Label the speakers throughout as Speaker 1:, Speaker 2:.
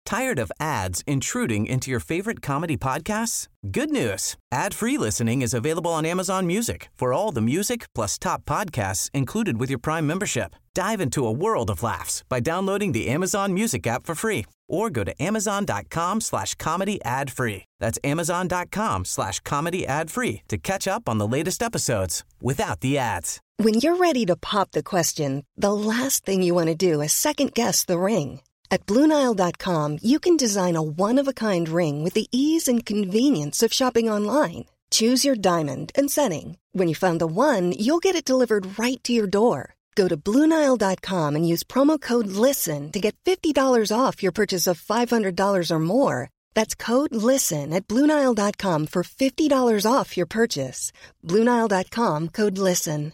Speaker 1: Tired of ads intruding into your favorite comedy podcasts? Good news. Ad-free listening is available on Amazon Music for all the music plus top podcasts included with your Prime membership. Dive into a world of laughs by downloading the Amazon Music app for free or go to amazon.com/comedy ad-free. That's amazon.com/comedy ad-free to catch up on the latest episodes without the ads.
Speaker 2: When you're ready to pop the question, the last thing you want to do is second-guess the ring. At BlueNile.com, you can design a one-of-a-kind ring with the ease and convenience of shopping online. Choose your diamond and setting. When you find the one, you'll get it delivered right to your door. Go to BlueNile.com and use promo code LISTEN to get $50 off your purchase of $500 or more. That's code LISTEN at BlueNile.com for $50 off your purchase. BlueNile.com, code LISTEN.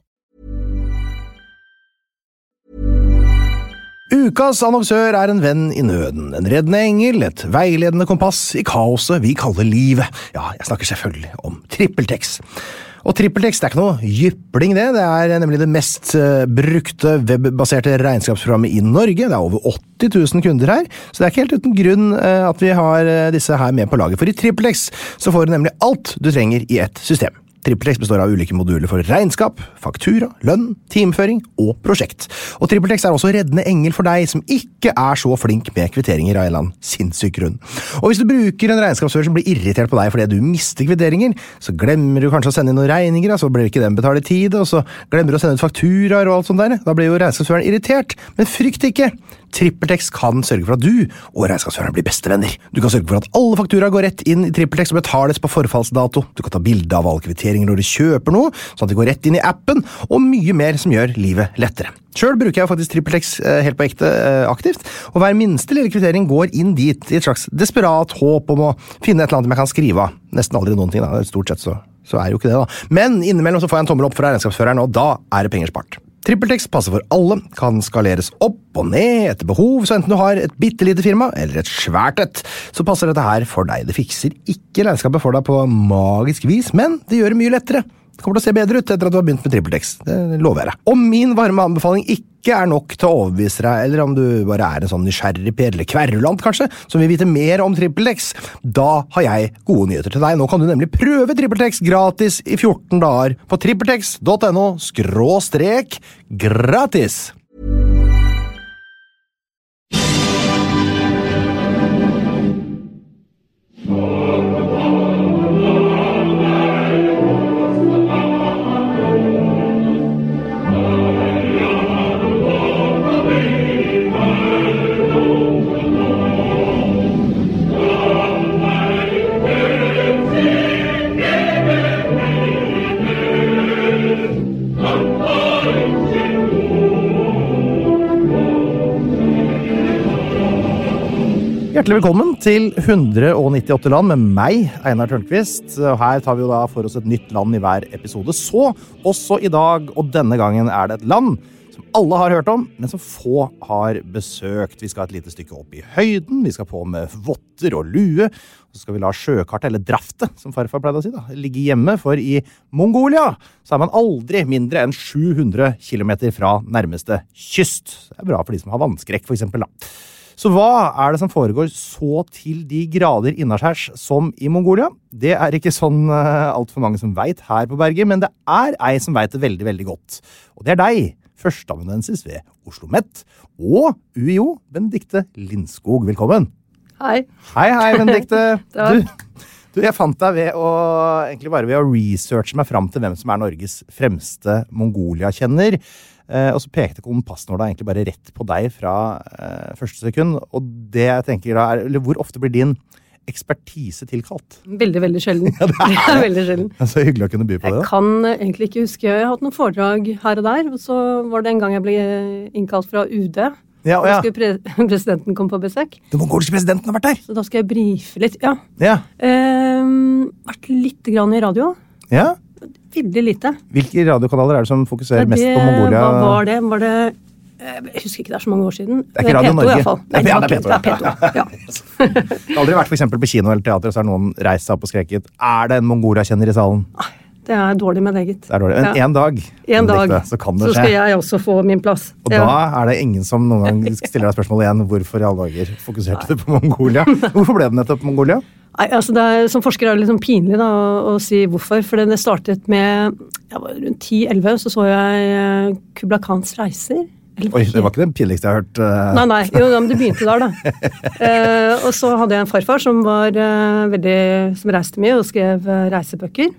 Speaker 3: Ukas annonsør en venn I nøden, en reddende engel, et veiledende kompass I kaoset vi kaller livet. Ja, jeg snakker selvfølgelig om TrippelTex. Og TrippelTex ikke noe jypling det nemlig det mest brukte webbaserte regnskapsprogrammet I Norge. Det over 80 000 kunder her, så det ikke helt uten grunn at vi har disse her med på laget. For I TrippelTex så får du nemlig alt du trenger I ett system. TrippelTex består av ulike moduler for regnskap, faktura, lønn, timeføring og prosjekt. Og TrippelTex også reddende engel for deg som ikke så flink med kvitteringer av en eller annen sinnssyk grunn. Og hvis du bruker en regnskapsfører som blir irritert på deg fordi du mister kvitteringer, så glemmer du kanskje å sende inn noen regninger, så blir ikke den betalt I tide, og så glemmer du å sende ut fakturaer og alt sånt der. Da blir jo regnskapsføreren irritert, men frykt ikke! TrippelTex kan sørge for at du og regnskapsføreren blir bestevenner. Du kan sørge for at alle fakturaer går rett inn I TrippelTex og betales på forfallsdato. Du kan ta bilde av alle kvitteringer når du kjøper noe, sånn at de går rett inn I appen, og mye mer som gjør livet lettere. Selv bruker jeg faktisk TrippelTex helt på ekte aktivt, og hver minste lille kvittering går inn dit I et slags desperat håp om å finne et eller annet jeg kan skrive av. Nesten aldri noen ting, da. Stort sett så jo ikke det da. Men innimellom så får jeg en tommel opp fra regnskapsføreren, og da det penger spart. TrippelTex passer for alle, kan skaleres opp og ned etter behov, så enten du har et bittelite firma eller et svært et, så passer dette her for deg. Det fikser ikke regnskapet for deg på magisk vis, men det gjør det mye lettere. Det kommer til å se bedre ut etter at du har begynt med TrippelTex, det lover jeg deg. Om min varme anbefaling ikke nok til å overbevise deg, eller om du bare en sånn nysgjerrig per eller kverulant kanskje, som vil vite mer om TrippelTex, da har jeg gode nyheter til deg. Nå kan du nemlig prøve TrippelTex gratis I 14 dager på trippeltex.no/gratis. Hjertelig velkommen til 198 land med meg, Einar Tørnquist. Og her tar vi jo da for oss et nytt land I hver episode. Så også I dag, og denne gangen det et land som alle har hørt om, men som få har besøkt. Vi skal ha et lite stykke opp I høyden, vi skal på med votter og lue, og så skal vi la sjøkartet, eller draftet, som farfar pleide å si da, ligge hjemme, for I Mongolia så man aldri mindre enn 700 kilometer fra nærmeste kyst. Det bra for de som har vannskrekk, for eksempel da. Så hva det som foregår så til de grader innenskjærs som I Mongolia? Det ikke sånn alt for mange som vet her på berget, men det ei som vet det veldig, veldig godt. Og det deg, førsteamanuensis ved Oslo Met, og UiO, Benedikte Lindskog. Velkommen.
Speaker 4: Hei.
Speaker 3: Hei, Benedikte. Du, jeg fant deg egentlig bare ved å researche meg frem til hvem som Norges fremste Mongolia-kjenner. Og så pekte kompassnåla egentlig bare rett på deg fra første sekund, og det jeg tenker da eller hvor ofte blir din ekspertise tilkalt?
Speaker 4: Veldig, veldig sjelden.
Speaker 3: Ja, det
Speaker 4: veldig sjelden.
Speaker 3: Det så hyggelig å kunne by på det.
Speaker 4: Jeg kan egentlig ikke huske, jeg har hatt noen foredrag her og der, og så var det en gang jeg ble innkalt fra UD,
Speaker 3: ja.
Speaker 4: Da skulle presidenten komme på besøk.
Speaker 3: Den mongolske presidenten har vært der!
Speaker 4: Så da skal jeg brife litt, ja. Vært litt grann I radio.
Speaker 3: Ja?
Speaker 4: Veldig lite.
Speaker 3: Hvilke radiokanaler det som fokuserer mest på Mongolia?
Speaker 4: Hva var det? Jeg husker ikke, det så mange år siden.
Speaker 3: Det ikke Radio Norge?
Speaker 4: I hvert fall. Nei, det var P2. Ja.
Speaker 3: Det har aldri vært for eksempel på kino eller teater, så har noen reist seg opp og skreket, det en Mongolia-kjenner I salen?
Speaker 4: Det er dårlig med eget.
Speaker 3: Det er dårlig. Men en dag, så kan det skje.
Speaker 4: Så skal jeg også få min plass.
Speaker 3: Og da er det ingen som noen gang stiller deg spørsmål igjen, hvorfor i alle dager fokuserte du på Mongolia? Hvorfor ble det nettopp Mongolia?
Speaker 4: Nei, altså som forsker er det litt sånn pinlig da, å si hvorfor, for det startet med, jeg var rundt 10-11, så jeg Kubla Khans reiser.
Speaker 3: Oi, det var ikke det pinligste jeg har hørt.
Speaker 4: Nei, jo, men det begynte der da. Og så hadde jeg en farfar som som reiste mye og skrev reisebøker.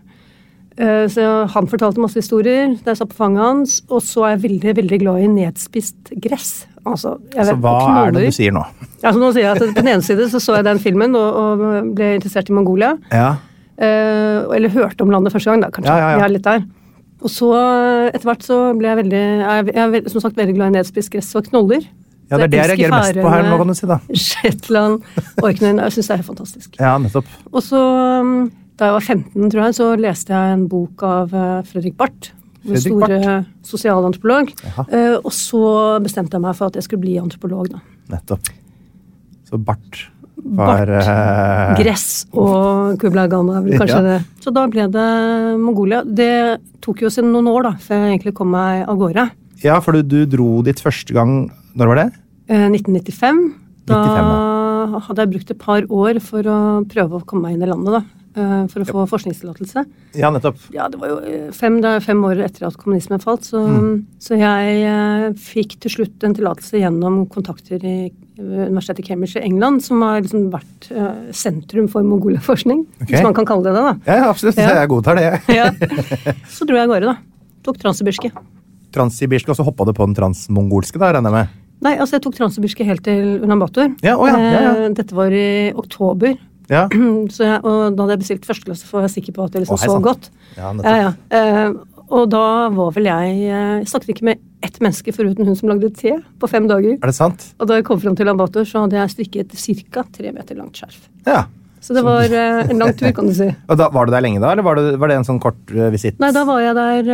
Speaker 4: Så han fortalte masse historier da jeg satt på fanget hans, og så er jeg veldig, veldig glad i nedspist gress. Altså,
Speaker 3: hva er det du sier nå?
Speaker 4: Ja, så nå sier jeg at på den ene side så jeg den filmen og ble interessert i Mongolia.
Speaker 3: Ja.
Speaker 4: Eller hørte om landet første gang da, kanskje.
Speaker 3: Ja.
Speaker 4: Jeg er litt der. Og så etter hvert så ble jeg er som sagt veldig glad i nedspist gress og knoller.
Speaker 3: Ja, det er det jeg reagerer mest på her, nå kan du si da.
Speaker 4: Shetland, Orkney, jeg synes det er fantastisk.
Speaker 3: Ja, nettopp.
Speaker 4: Og så da jeg var 15, tror jeg, så leste jeg en bok av Fredrik Barth, den store sosialantropolog, og så bestemte jeg meg for at jeg skulle bli antropolog da.
Speaker 3: Nettopp. Så Barth var...
Speaker 4: gress og Kubla Khan, kanskje det. Så da ble det Mongolia. Det tok jo siden noen år da, før jeg egentlig kom meg av gårde.
Speaker 3: Ja, for du dro ditt første gang, når var det?
Speaker 4: 1995. Da hadde jeg brukt et par år for å prøve å komme meg inn i landet da. For å få forskningstillatelse. Ja,
Speaker 3: nettopp.
Speaker 4: Ja, det var jo 5 år etter at kommunismen falt, så jeg fikk til slutt en tillatelse gjennom kontakter i Universitetet i Cambridge i England, som har liksom vært sentrum for mongolforskning, hvis man kan kalle det da.
Speaker 3: Ja, absolutt. Ja. Jeg godtar det.
Speaker 4: Ja. Så dro jeg av gårde da. Tok transsibirske.
Speaker 3: Transsibirske, og så hoppet du på den transmongolske da, regner jeg med?
Speaker 4: Nei, altså jeg tok transsibirske helt til Ulan Bator.
Speaker 3: Ja.
Speaker 4: Dette var i oktober.
Speaker 3: Ja.
Speaker 4: Og da hadde jeg bestilt førsteklasse for å være sikker på at det liksom så godt.
Speaker 3: Ja.
Speaker 4: Og da var vel jeg snakket ikke med ett menneske foruten hun som lagde te på 5 dager.
Speaker 3: Er det sant?
Speaker 4: Og da jeg kom frem til Ulan Bator, så hadde jeg strikket cirka 3 meter langt skjerf.
Speaker 3: Ja.
Speaker 4: Så det var en lang tur, kan du si.
Speaker 3: Og da, var du der lenge da, eller var det en sånn kort visitt?
Speaker 4: Nei, da var jeg der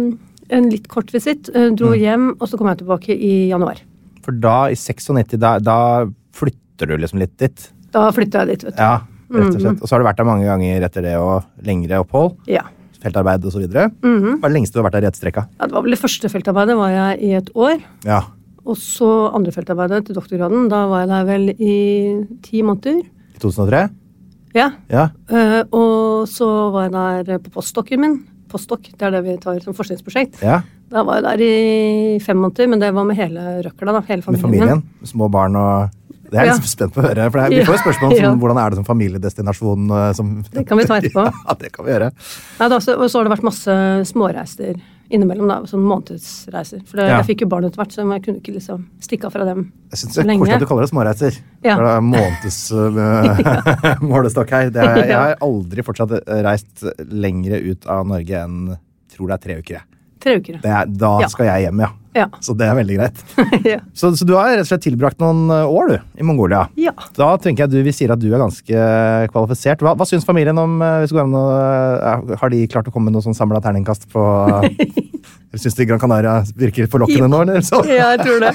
Speaker 4: en litt kort visitt, dro hjem, og så kom jeg tilbake i januar.
Speaker 3: For da, i 96, da flytter du liksom litt dit?
Speaker 4: Da flyttet jeg dit, vet du.
Speaker 3: Ja, rett og slett. Og så har du vært der mange ganger etter det, og lengre opphold.
Speaker 4: Ja.
Speaker 3: Feltarbeid og så videre. Hva er det lengste du har vært der i et strekka?
Speaker 4: Ja, det var vel det første feltarbeidet var jeg i et år.
Speaker 3: Ja.
Speaker 4: Og så andre feltarbeidet til doktorgraden, da var jeg der vel i 10 måneder.
Speaker 3: I 2003?
Speaker 4: Ja.
Speaker 3: Ja.
Speaker 4: Og så var jeg der på postdokken min. Postdoc, det er det vi tar som forskningsprosjekt.
Speaker 3: Ja.
Speaker 4: Da var jeg der i 5 måneder, men det var med hele røkla da, hele familien.
Speaker 3: Med familien, små barn og... Det er jeg litt spent på å høre, for vi får spørsmål om hvordan er det som familiedestinasjon som...
Speaker 4: Det kan vi ta etterpå.
Speaker 3: Ja, det kan vi gjøre.
Speaker 4: Nei, og så har det vært masse småreiser innimellom da, sånn månedsreiser. For jeg fikk jo barn etter hvert, så jeg kunne ikke liksom stikke av fra dem.
Speaker 3: Jeg synes det er koselig at du kaller det småreiser.
Speaker 4: Ja.
Speaker 3: For det er månedes målestokk her. Jeg har aldri fortsatt reist lengre ut av Norge enn, tror det er 3 uker.
Speaker 4: 3 uker.
Speaker 3: Da skal jeg hjem, ja. Så det er veldig greit.
Speaker 4: Ja.
Speaker 3: Så du har rett og slett tilbrakt noen år, du, i Mongolia.
Speaker 4: Ja.
Speaker 3: Da tenker jeg vi sier at du er ganske kvalifisert. Hva syns familien om, hvis du går an har de klart å komme med noe sånn samlet terningkast på... Syns de Gran Canaria virker forlokkende nå, eller så?
Speaker 4: Ja, jeg tror det.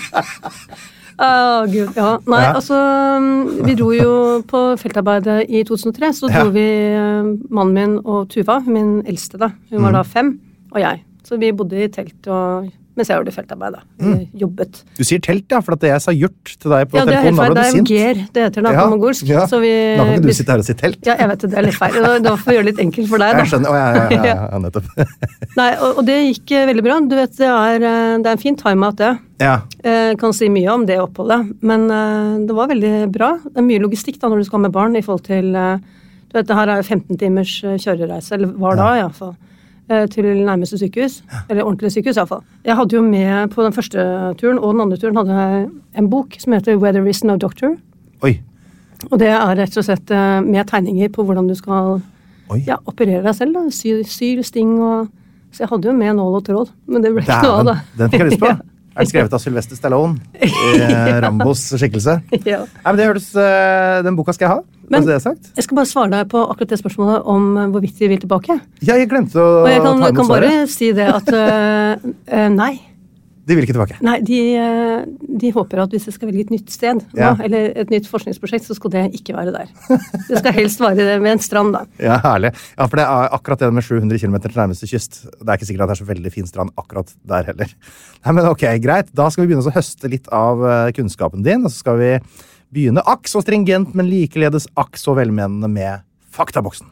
Speaker 4: Gud, ja. Nei, altså, vi dro jo på feltarbeidet i 2003, så dro vi mannen min og Tuva, min eldste da. Hun var da 5, og jeg. Så vi bodde i telt mens jeg gjorde feltarbeid da. Jobbet.
Speaker 3: Du sier telt, ja, for at jeg sa gjort til deg på telefonen.
Speaker 4: Ja, det er jo ger, det heter det på mongolsk.
Speaker 3: Ja. Da kan ikke du sitte her og si telt.
Speaker 4: Ja, jeg vet det er litt feil. Da får jeg gjøre det litt enkelt for deg da.
Speaker 3: Jeg skjønner, ja, nettopp.
Speaker 4: Nei, og det gikk veldig bra. Du vet, det er en fin time-out det.
Speaker 3: Ja.
Speaker 4: Jeg kan si mye om det oppholdet, men det var veldig bra. Det er mye logistikk da når du skal ha med barn i forhold til, du vet, det her er 15 timers kjørereise, eller var da i hvert fall. Til nærmeste sykehus, eller ordentlig sykehus i hvert fall. Jeg hadde jo med på den første turen, og den andre turen hadde jeg en bok som heter Where There Is No Doctor.
Speaker 3: Oi.
Speaker 4: Og det er rett og slett med tegninger på hvordan du skal operere deg selv, da. Syr, sting og... Så jeg hadde jo med nål og tråd, men det ble ikke noe av da.
Speaker 3: Den fikk jeg lyst på. Er det skrevet av Sylvester Stallone i Rambos skikkelse? Ja. Nei, men det høres... Den boka skal jeg ha.
Speaker 4: Men jeg skal bare svare deg på akkurat det spørsmålet om hvorvidt vi vil tilbake.
Speaker 3: Ja, jeg glemte å
Speaker 4: ta imot svaret. Og jeg kan bare si det at nei.
Speaker 3: De vil ikke tilbake.
Speaker 4: Nei, de håper at hvis det skal velge et nytt sted, eller et nytt forskningsprosjekt, så skal det ikke være der. Det skal helst være ved en strand, da.
Speaker 3: Ja, herlig. Ja, for det er akkurat det med 700 kilometer til nærmeste kyst. Det er ikke sikkert at det er så veldig fin strand akkurat der heller. Nei, men ok, greit. Da skal vi begynne å høste litt av kunnskapen din, og så skal vi begynne akk så stringent, men likeledes akk så velmenende med faktaboksen.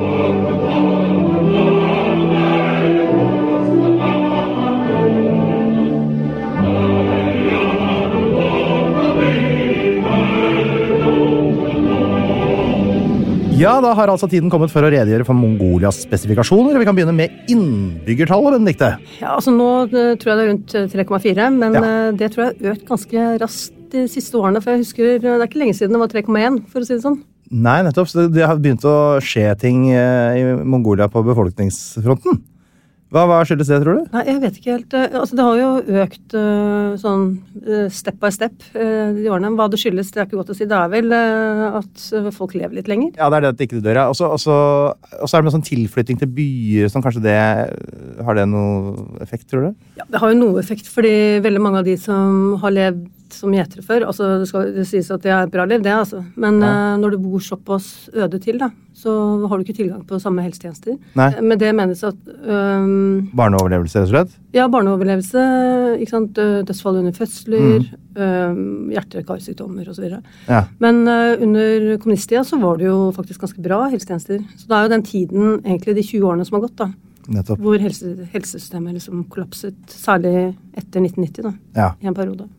Speaker 3: Ja, da har altså tiden kommet for å redegjøre for Mongolias spesifikasjoner, og vi kan begynne med innbyggertallet, Benedikte.
Speaker 4: Ja, altså nå tror jeg det er rundt 3,4, men det tror jeg har økt ganske raskt de siste årene, for jeg husker, det er ikke lenge siden det var 3,1, for å si det sånn.
Speaker 3: Nei, nettopp, så det har begynt å skje ting i Mongolia på befolkningsfronten. Hva skyldes det, tror du?
Speaker 4: Nei, jeg vet ikke helt. Altså, det har jo økt sånn step by step de årene. Hva det skyldes, det er ikke godt å si. Det er vel at folk lever litt lenger. Ja,
Speaker 3: det er det at ikke det dør, ja. Og så er det med sånn tilflytting til byer, sånn kanskje det, har det noe effekt, tror du?
Speaker 4: Ja, det har jo noe effekt, fordi veldig mange av de som har levd som gjetere før, altså det sies at det er bra liv, det altså. Men når du bor såpass øde til, da, så har du ikke tilgang på samme helsetjenester.
Speaker 3: Nei.
Speaker 4: Men det menes at
Speaker 3: barneoverlevelse, rett og slett?
Speaker 4: Ja, barneoverlevelse, ikke sant, dødsfall under fødsler, hjerte-karsykdommer og så videre.
Speaker 3: Ja.
Speaker 4: Men under kommunisttida så var det jo faktisk ganske bra helsetjenester. Så det er jo den tiden, egentlig de 20 årene som har gått da,
Speaker 3: nettopp,
Speaker 4: hvor helsesystemet liksom kollapset, særlig etter 1990 da, i en periode.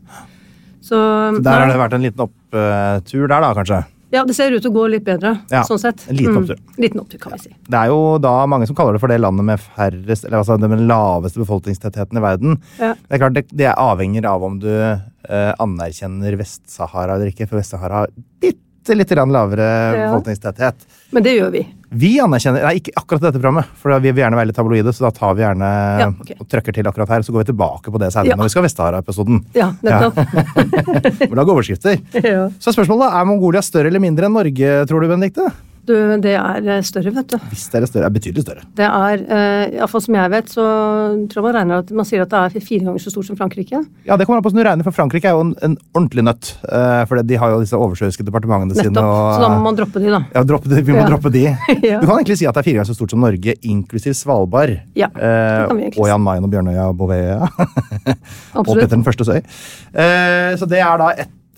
Speaker 4: Så
Speaker 3: der har det vært en liten opptur der da, kanskje?
Speaker 4: Ja, det ser ut til å gå litt bedre, sånn sett.
Speaker 3: En liten opptur.
Speaker 4: Liten opptur, kan vi si.
Speaker 3: Det er jo da mange som kaller det for det landet med færrest, eller altså det med den laveste befolkningstettheten i verden. Ja. Det er klart, det avhenger av om du anerkjenner Vest-Sahara eller ikke, for Vest-Sahara har litt lavere befolkningstetthet.
Speaker 4: Men det gjør vi.
Speaker 3: Vi anerkjenner, nei, ikke akkurat dette programmet, for vi vil gjerne være litt tabloide, så da tar vi gjerne og trykker til akkurat her, så går vi tilbake på det senere når vi skal Vest-Sahara-episoden.
Speaker 4: Ja, nettopp.
Speaker 3: Vi lager overskrifter. Ja. Så spørsmålet er Mongolia større eller mindre enn Norge, tror du, Benedikte?
Speaker 4: Det er større, vet du.
Speaker 3: Visst er det større, det er betydelig større. Det
Speaker 4: er, i hvert fall som jeg vet, så tror jeg man sier at det er 4 ganger så stort som Frankrike.
Speaker 3: Ja, det kommer an på som du regner, for Frankrike er jo en ordentlig nøtt, for de har jo disse oversjøiske departementene sine.
Speaker 4: Nettopp, så da må man droppe de da.
Speaker 3: Ja, vi må droppe de. Ja. Du kan egentlig si at det er 4 ganger så stort som Norge, inklusiv Svalbard.
Speaker 4: Ja, det kan vi egentlig si.
Speaker 3: Og Jan Mayen og Bjørnøya og Bouvetøya. Og Petter den første søy. Så det er da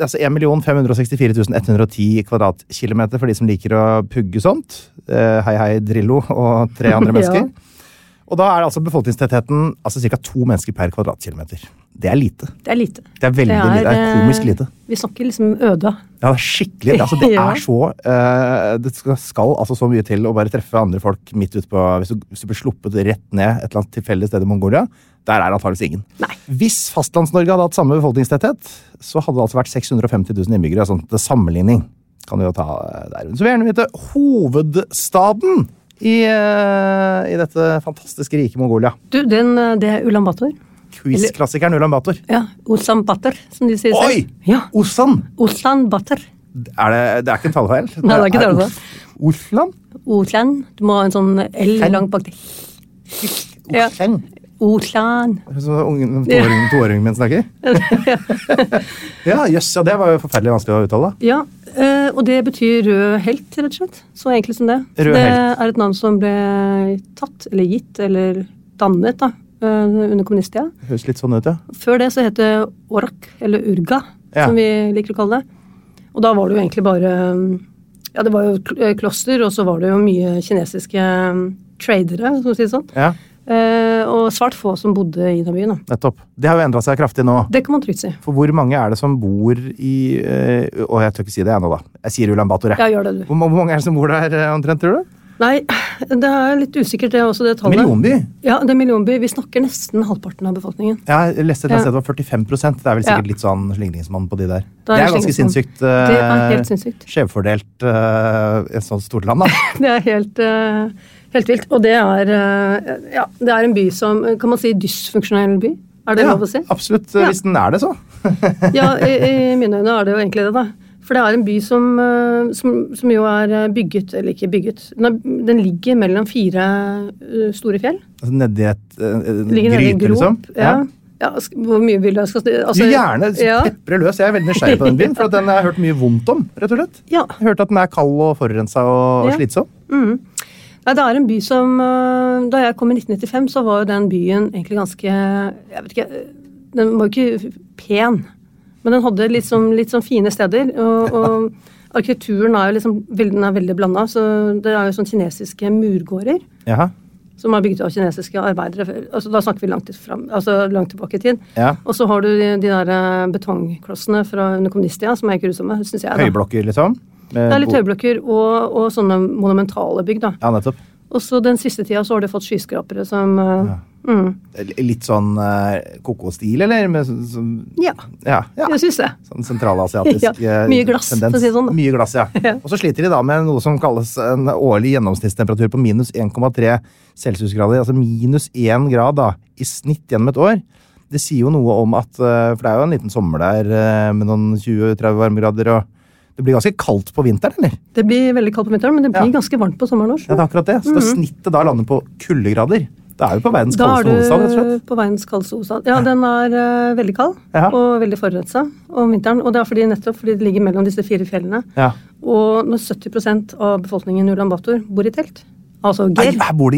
Speaker 3: 1.564.110 kvadratkilometer for de som liker å pugge sånt. Hei, Drillo og 3 andre mennesker. Og da er altså befolkningstettheten ca. 2 mennesker per kvadratkilometer. Det er lite. Det er lite. Det er veldig lite. Det er komisk lite.
Speaker 4: Vi snakker liksom øde.
Speaker 3: Ja, det er skikkelig. Altså, det er så det skal altså så mye til å bare treffe andre folk midt ut på, hvis du blir sluppet rett ned et eller annet tilfeldig sted i Mongolia, der er det antageligvis ingen.
Speaker 4: Nei.
Speaker 3: Hvis Fastlands-Norge hadde hatt samme befolkningstetthet, så hadde det altså vært 650 000 innbyggere, sånn til sammenligning. Kan du jo ta der. Så vil jeg gjerne vite hovedstaden i dette fantastiske rike Mongolia.
Speaker 4: Du, det er Ulan Bator.
Speaker 3: Quiz-klassikeren Ulan Bator.
Speaker 4: Ja, Ulan Bator, som de sier.
Speaker 3: Oi! Ja. Ulan
Speaker 4: Bator.
Speaker 3: Det er ikke en talefeil?
Speaker 4: Nei, det er ikke talefeil.
Speaker 3: Ulan?
Speaker 4: Ulan. Du må ha en sånn L langt bak det.
Speaker 3: Ulan.
Speaker 4: Ulan.
Speaker 3: Så toåringen min snakker? Ja, jøss, det var jo forferdelig vanskelig å uttale.
Speaker 4: Ja, og det betyr rød helt, rett og slett. Så enkelt som det.
Speaker 3: Rød
Speaker 4: det
Speaker 3: helt.
Speaker 4: Er et navn som ble tatt, eller gitt, eller dannet da, under kommunisttida.
Speaker 3: Høres litt sånn ut, ja.
Speaker 4: Før det så het det Orak, eller Urga, som vi liker å kalle det. Og da var det jo egentlig bare, ja, det var jo kloster, og så var det jo mye kinesiske tradere, som sier sånn.
Speaker 3: Ja.
Speaker 4: Og svært få som bodde i den byen.
Speaker 3: Nettopp. Det har jo endret seg kraftig nå.
Speaker 4: Det kan man trygt si.
Speaker 3: For hvor mange er det som bor i og jeg tør ikke si det ennå da. Jeg sier Ulan Bator.
Speaker 4: Ja, gjør det du.
Speaker 3: Hvor mange er det som bor der omtrent, tror du?
Speaker 4: Nei, det er litt usikkert det også, det tallet.
Speaker 3: Millionby?
Speaker 4: Ja, det er millionby. Vi snakker nesten halvparten av befolkningen.
Speaker 3: Ja, jeg leste et sted det var 45%. Det er vel sikkert litt sånn slingringsmann på de der.
Speaker 4: Det er
Speaker 3: ganske sinnssykt.
Speaker 4: Det er helt sinnssykt.
Speaker 3: Skjevfordelt et sånt stort land, da.
Speaker 4: Det er helt vilt. Og det er en by som, kan man si, dysfunksjonell by? Er det lov å si?
Speaker 3: Absolutt. Hvis den er det, så.
Speaker 4: Ja, i mine øyne er det jo egentlig det, da. For det er en by som jo er bygget, eller ikke bygget, den ligger mellom 4 store fjell.
Speaker 3: Altså nedi et gryte, liksom?
Speaker 4: Ja. Ja, hvor mye vil du skal
Speaker 3: Du gjerne pepre løs. Jeg er veldig nysgjerrig på den byen, for at den har jeg hørt mye vondt om, rett og slett.
Speaker 4: Ja.
Speaker 3: Jeg har hørt at den er kald og forurenset og slitsom.
Speaker 4: Nei, det er en by som, da jeg kom i 1995, så var jo den byen egentlig ganske, jeg vet ikke, den var jo ikke pen, men den hadde litt sånn fine steder, og arkitekturen er jo liksom, den er veldig blandet, så det er jo sånn kinesiske murgårder.
Speaker 3: Jaha.
Speaker 4: Som er bygget av kinesiske arbeidere. Altså, da snakker vi langt tilbake i tid.
Speaker 3: Ja.
Speaker 4: Og så har du de der betongklossene fra under kommunisttida, som er grusomme, synes jeg.
Speaker 3: Høyblokker, liksom?
Speaker 4: Det er litt høyblokker og sånne monumentale bygg, da.
Speaker 3: Ja, nettopp.
Speaker 4: Og så den siste tida så har du fått skyskrapere som
Speaker 3: Litt sånn kokostil, eller?
Speaker 4: Ja, jeg synes det.
Speaker 3: Sånn sentralasiatisk
Speaker 4: mye glass,
Speaker 3: tendens.
Speaker 4: For å si sånn.
Speaker 3: Mye glass, ja. Og så sliter de da med noe som kalles en årlig gjennomsnittstemperatur på minus 1,3 celsiusgrader, altså minus 1 grad da, i snitt gjennom et år. Det sier jo noe om at, for det er jo en liten sommer der med noen 20-30 varmegrader, og det blir ganske kaldt på vinteren, eller? Det
Speaker 4: blir veldig kaldt på vinteren, men det blir ganske varmt på sommeren også.
Speaker 3: Ja, det er akkurat det. Så det snittet da lander på kuldegrader. Da er vi på verdens kaldeste hovedstad, rett og slett.
Speaker 4: På verdens kaldeste hovedstad. Ja, den er veldig kald og veldig forurenset om vinteren. Og det er nettopp fordi det ligger mellom disse 4 fjellene. Ja. Og når 70% av befolkningen i Ulan Bator bor i telt, altså ger.
Speaker 3: Her bor de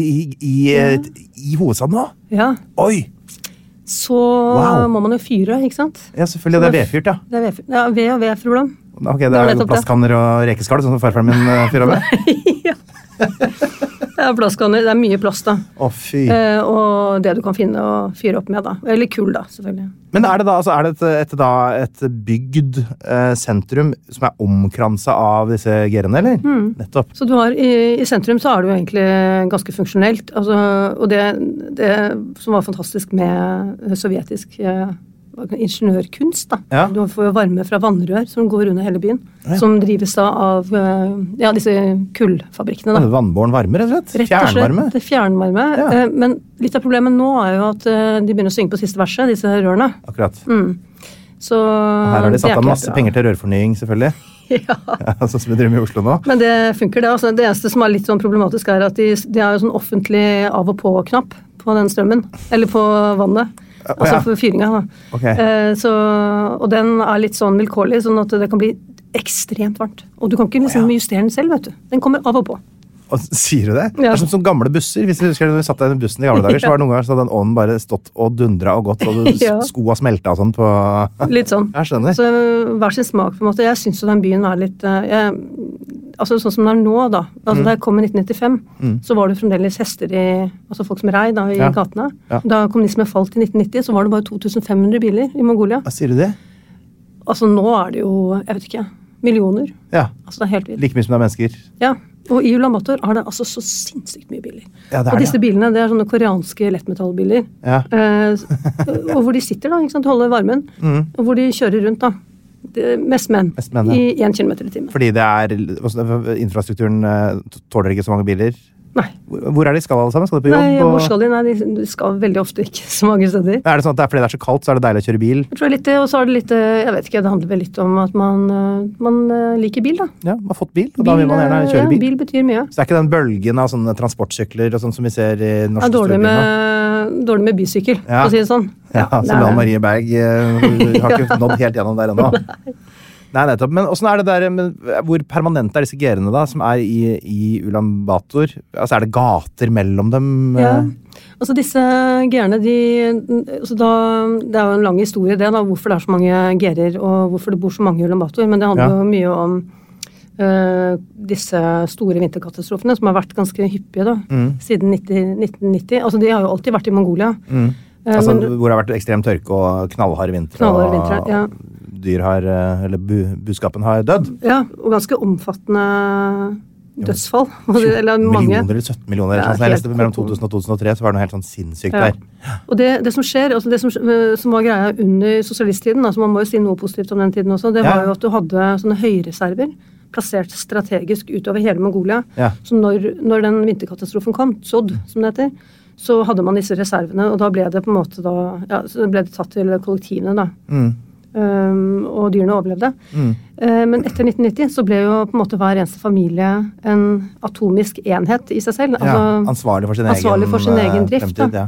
Speaker 3: i hovedstaden nå?
Speaker 4: Ja.
Speaker 3: Oi!
Speaker 4: Så må man jo fyre, ikke sant?
Speaker 3: Ja, selvfølgelig. Det er vedfyrt, ja.
Speaker 4: Det er vedfyrt. Ja, ved og ved, fru Lam.
Speaker 3: Ok, det er plastkanner og rekeskall, sånn som farfaren min fyrer med?
Speaker 4: Ja. Det er plastkanner, det er mye plast da.
Speaker 3: Fy.
Speaker 4: Og det du kan finne og fyre opp med da. Eller kull da, selvfølgelig.
Speaker 3: Men er det da, altså er det et bygd sentrum som er omkranset av disse gerene, eller? Nettopp.
Speaker 4: Så du har, i sentrum så er det jo egentlig ganske funksjonelt, altså, og det som var fantastisk med sovjetisk ingeniørkunst da. Ja. Du får jo varme fra vannrør som går under hele byen, som drives da av disse kullfabrikkene da.
Speaker 3: Det er vannbåren varme, rett og slett? Fjernvarme?
Speaker 4: Det er fjernvarme, men litt av problemet nå er jo at de begynner å synge på siste verset, disse rørene.
Speaker 3: Akkurat.
Speaker 4: Så
Speaker 3: her har de satt av masse penger til rørfornying, selvfølgelig. Ja, sånn som vi driver med i Oslo nå.
Speaker 4: Men det funker det. Altså, det eneste som er litt sånn problematisk er at de har jo sånn offentlig av og på-knapp på den strømmen, eller på vannet. Altså for fyringa da. Okay. Og den er litt sånn vilkårlig, sånn at det kan bli ekstremt varmt. Og du kan ikke liksom justere den selv, vet du. Den kommer av og på.
Speaker 3: Og sier du det? Ja. Det er som gamle busser. Hvis du husker når vi satt i den bussen i gamle dager, så var det noen ganger så hadde den ånden bare stått og dundret og gått, og skoa smeltet og sånn på...
Speaker 4: Litt sånn.
Speaker 3: Jeg skjønner.
Speaker 4: Så hver sin smak på en måte. Jeg synes jo den byen er litt... altså sånn som det er nå da. Altså da jeg kom i 1995, så var det fremdeles hester altså folk som rei da i gatene. Ja. Da kommunismen falt i 1990, så var det bare 2500 biler i Mongolia.
Speaker 3: Hva sier du det?
Speaker 4: Altså nå er det jo, jeg vet ikke, millioner. Ja. Altså det er helt vilt.
Speaker 3: Like mye som det er mennesker.
Speaker 4: Ja. Og i Ulan Bator er det altså så sinnssykt mye biler.
Speaker 3: Ja,
Speaker 4: og disse bilene, det er sånne koreanske lettmetallbiler. Ja. Og hvor de sitter da, ikke sant, holder varmen. Og hvor de kjører rundt da. Mest menn i 1 kilometer i timen.
Speaker 3: Fordi infrastrukturen tåler ikke så mange biler?
Speaker 4: Nei.
Speaker 3: Hvor er de skal alle sammen? Skal de på jobb?
Speaker 4: Nei, hvor skal de? Nei, de skal veldig ofte ikke så mange steder.
Speaker 3: Er det sånn at det er fordi det er så kaldt, så er det deilig å kjøre bil?
Speaker 4: Jeg tror litt, og så er det litt, jeg vet ikke, det handler vel litt om at man liker bil da.
Speaker 3: Ja, man har fått bil, og da vil man gjerne kjøre bil.
Speaker 4: Ja, bil betyr mye.
Speaker 3: Så det er ikke den bølgen av sånne transportsykler og sånn som vi ser i norske storbyene?
Speaker 4: Dårlig med bysykkel, for å si det sånn.
Speaker 3: Ja, som Lan Marie Berg har ikke nådd helt gjennom der ennå. Nei, nettopp. Men hvordan er det der, hvor permanent er disse gerene da, som er i Ulan Bator? Altså, er det gater mellom dem?
Speaker 4: Ja, altså disse gerene, det er jo en lang historie det da, hvorfor det er så mange gerer, og hvorfor det bor så mange i Ulan Bator, men det handler jo mye om disse store vinterkatastrofene, som har vært ganske hyppige da, siden 1990. Altså, de har jo alltid vært i Mongolia.
Speaker 3: Altså, hvor det har vært ekstrem tørke og knallharde vinter,
Speaker 4: ja.
Speaker 3: Dyr har, eller buskapen har dødd.
Speaker 4: Ja, og ganske omfattende dødsfall. Eller mange.
Speaker 3: Millioner eller 17 millioner. Ja, jeg leste mellom 2000 og 2003, så var det noe helt sånn sinnssykt der.
Speaker 4: Og det som skjer, altså det som var greia under sosialisttiden, altså man må jo si noe positivt om den tiden også, det var jo at du hadde sånne høyreserver plassert strategisk utover hele Mongolia. Ja. Så når den vinterkatastrofen kom, Tsod, som det heter, så hadde man disse reservene, og da ble det på en måte så ble det tatt til kollektivene da. Og dyrene overlevde. Men etter 1990 så ble jo på en måte hver eneste familie en atomisk enhet i seg selv. Altså,
Speaker 3: ansvarlig for sin egen
Speaker 4: drift.
Speaker 3: Fremtid,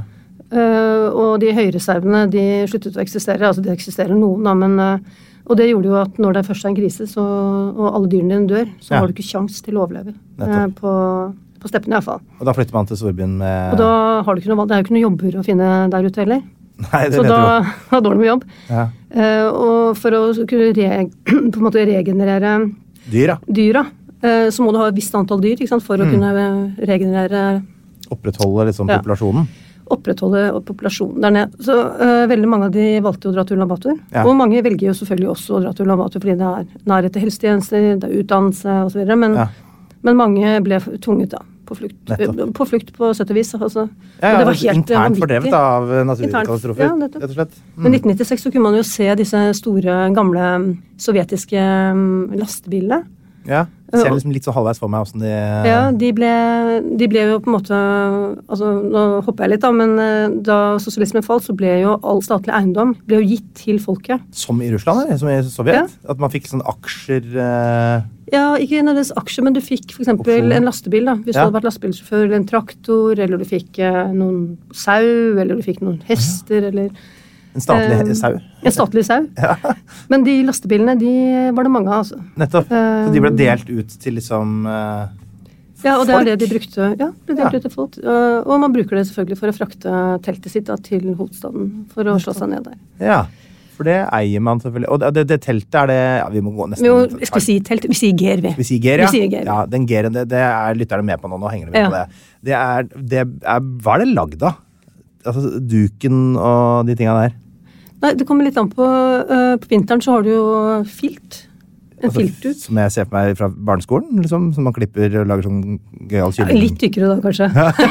Speaker 4: Og de høyreservene, de sluttet å eksistere. Altså, det eksisterer noen, da, men og det gjorde jo at når det først en krise, og alle dyrene dine dør, så har du ikke sjans til å overleve på steppene i hvert fall.
Speaker 3: Og da flytter man til storbyen med...
Speaker 4: Og da har du ikke noe valg. Det er jo ikke noe jobber å finne der ute heller.
Speaker 3: Nei, det
Speaker 4: så
Speaker 3: vet
Speaker 4: da har du med jobb. Ja. Og for å kunne på en måte regenerere dyra, så må du ha et visst antall dyr, ikke sant, for å kunne regenerere...
Speaker 3: Opprettholde liksom populasjonen?
Speaker 4: Opprettholde populasjonen der nede. Så veldig mange av de valgte å dra til Ulan Bator. Ja. Og mange velger jo selvfølgelig også å dra til Ulan Bator fordi det er nærhet til helsetjenester, det er utdannelse og så videre, men mange ble tvunget da, på flukt på sett og vis. Altså.
Speaker 3: Ja, det var helt internt fordrevet av naturkatastrofer, rett og slett.
Speaker 4: Men i 1996 så kunne man jo se disse store, gamle sovjetiske lastebilene.
Speaker 3: Ja, jeg ser liksom litt så halvveis for meg hvordan de...
Speaker 4: Ja, de ble jo på en måte, altså nå hopper jeg litt da, men da sosialismen falt, så ble jo all statlig eiendom ble jo gitt til folket. Som
Speaker 3: i Russland, eller? Som i Sovjet? Ja. At man fikk sånne aksjer...
Speaker 4: Ja, ikke nødvendigvis aksjer, men du fikk for eksempel en lastebil da. Hvis du hadde vært lastebilsjåfør, eller en traktor, eller du fikk noen sau, eller du fikk noen hester, eller...
Speaker 3: En statlig sau.
Speaker 4: En statlig sau. Ja. Men de lastebilene, de var det mange av, altså.
Speaker 3: Nettopp. Så de ble delt ut til liksom
Speaker 4: ja, og det er det de brukte. Ja, ble delt ut til folk. Og man bruker det selvfølgelig for å frakte teltet sitt da, til hovedstaden, for å slå seg ned der.
Speaker 3: Ja, for det eier man selvfølgelig. Og det teltet er det, ja, vi må gå nesten...
Speaker 4: Skal vi si telt? Vi sier ger, vi.
Speaker 3: Vi sier ger, ja. Vi sier ger. Ja, den geren, det er lytterne med på nå henger det med på det. Hva er det lagd av? Altså duken og de tingene der?
Speaker 4: Nei, det kommer litt an på vinteren så har du jo filt. En filtduk.
Speaker 3: Som jeg ser på meg fra barneskolen, liksom, som man klipper og lager sånn gøyal kylling.
Speaker 4: Litt tykkere da, kanskje.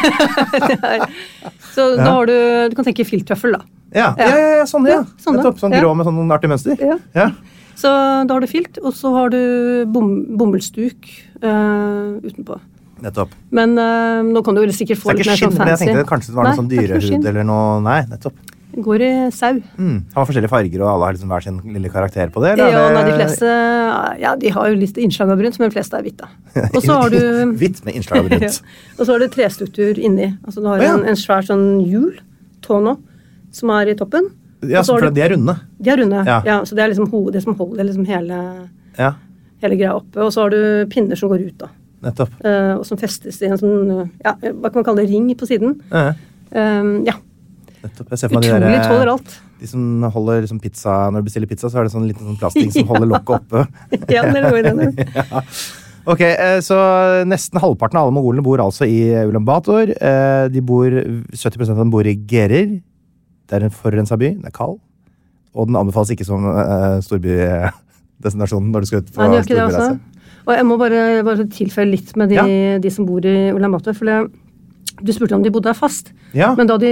Speaker 4: Så da har du kan tenke filttøffel da.
Speaker 3: Ja, sånn, ja. Sånn grå med sånn artig mønster. Ja.
Speaker 4: Så da har du filt, og så har du bomullsduk utenpå.
Speaker 3: Nettopp.
Speaker 4: Men nå kan du jo sikkert få litt mer sånn fancy.
Speaker 3: Jeg tenkte kanskje det var noe sånn dyrehud eller noe. Nei, nettopp.
Speaker 4: Går i sau.
Speaker 3: Har forskjellige farger, og alle har liksom hver sin lille karakter på det? Eller?
Speaker 4: Ja, de fleste, de har jo litt innslag av brunt, men de fleste er hvitt da. Og så har du...
Speaker 3: Hvitt med innslag av brunt.
Speaker 4: Og så har du trestruktur inni. Altså du har en svær sånn hjul, tåno, som er i toppen.
Speaker 3: Ja, for de er runde.
Speaker 4: De er runde, ja. Så det er liksom hodet som holder liksom hele greia oppe. Og så har du pinner som går ut da.
Speaker 3: Nettopp.
Speaker 4: Og som festes i en sånn, hva kan man kalle det, ring på siden. Ja.
Speaker 3: Utrolig tåler alt. De som holder liksom pizza, når du bestiller pizza, så er det sånn liten plastikk som holder lokket oppe.
Speaker 4: Ja, det er noe i den.
Speaker 3: Ja. Ok, så nesten halvparten av alle mongolene bor altså i Ulan Bator. 70% av dem bor i Gerer. Det er en forurenset by, det er kald. Og den anbefales ikke som storbydestinasjon når du skal ut på storbyreise.
Speaker 4: Og jeg må bare tilføye litt med de som bor i Ulan Bator, for du spurte om de bodde der fast, men da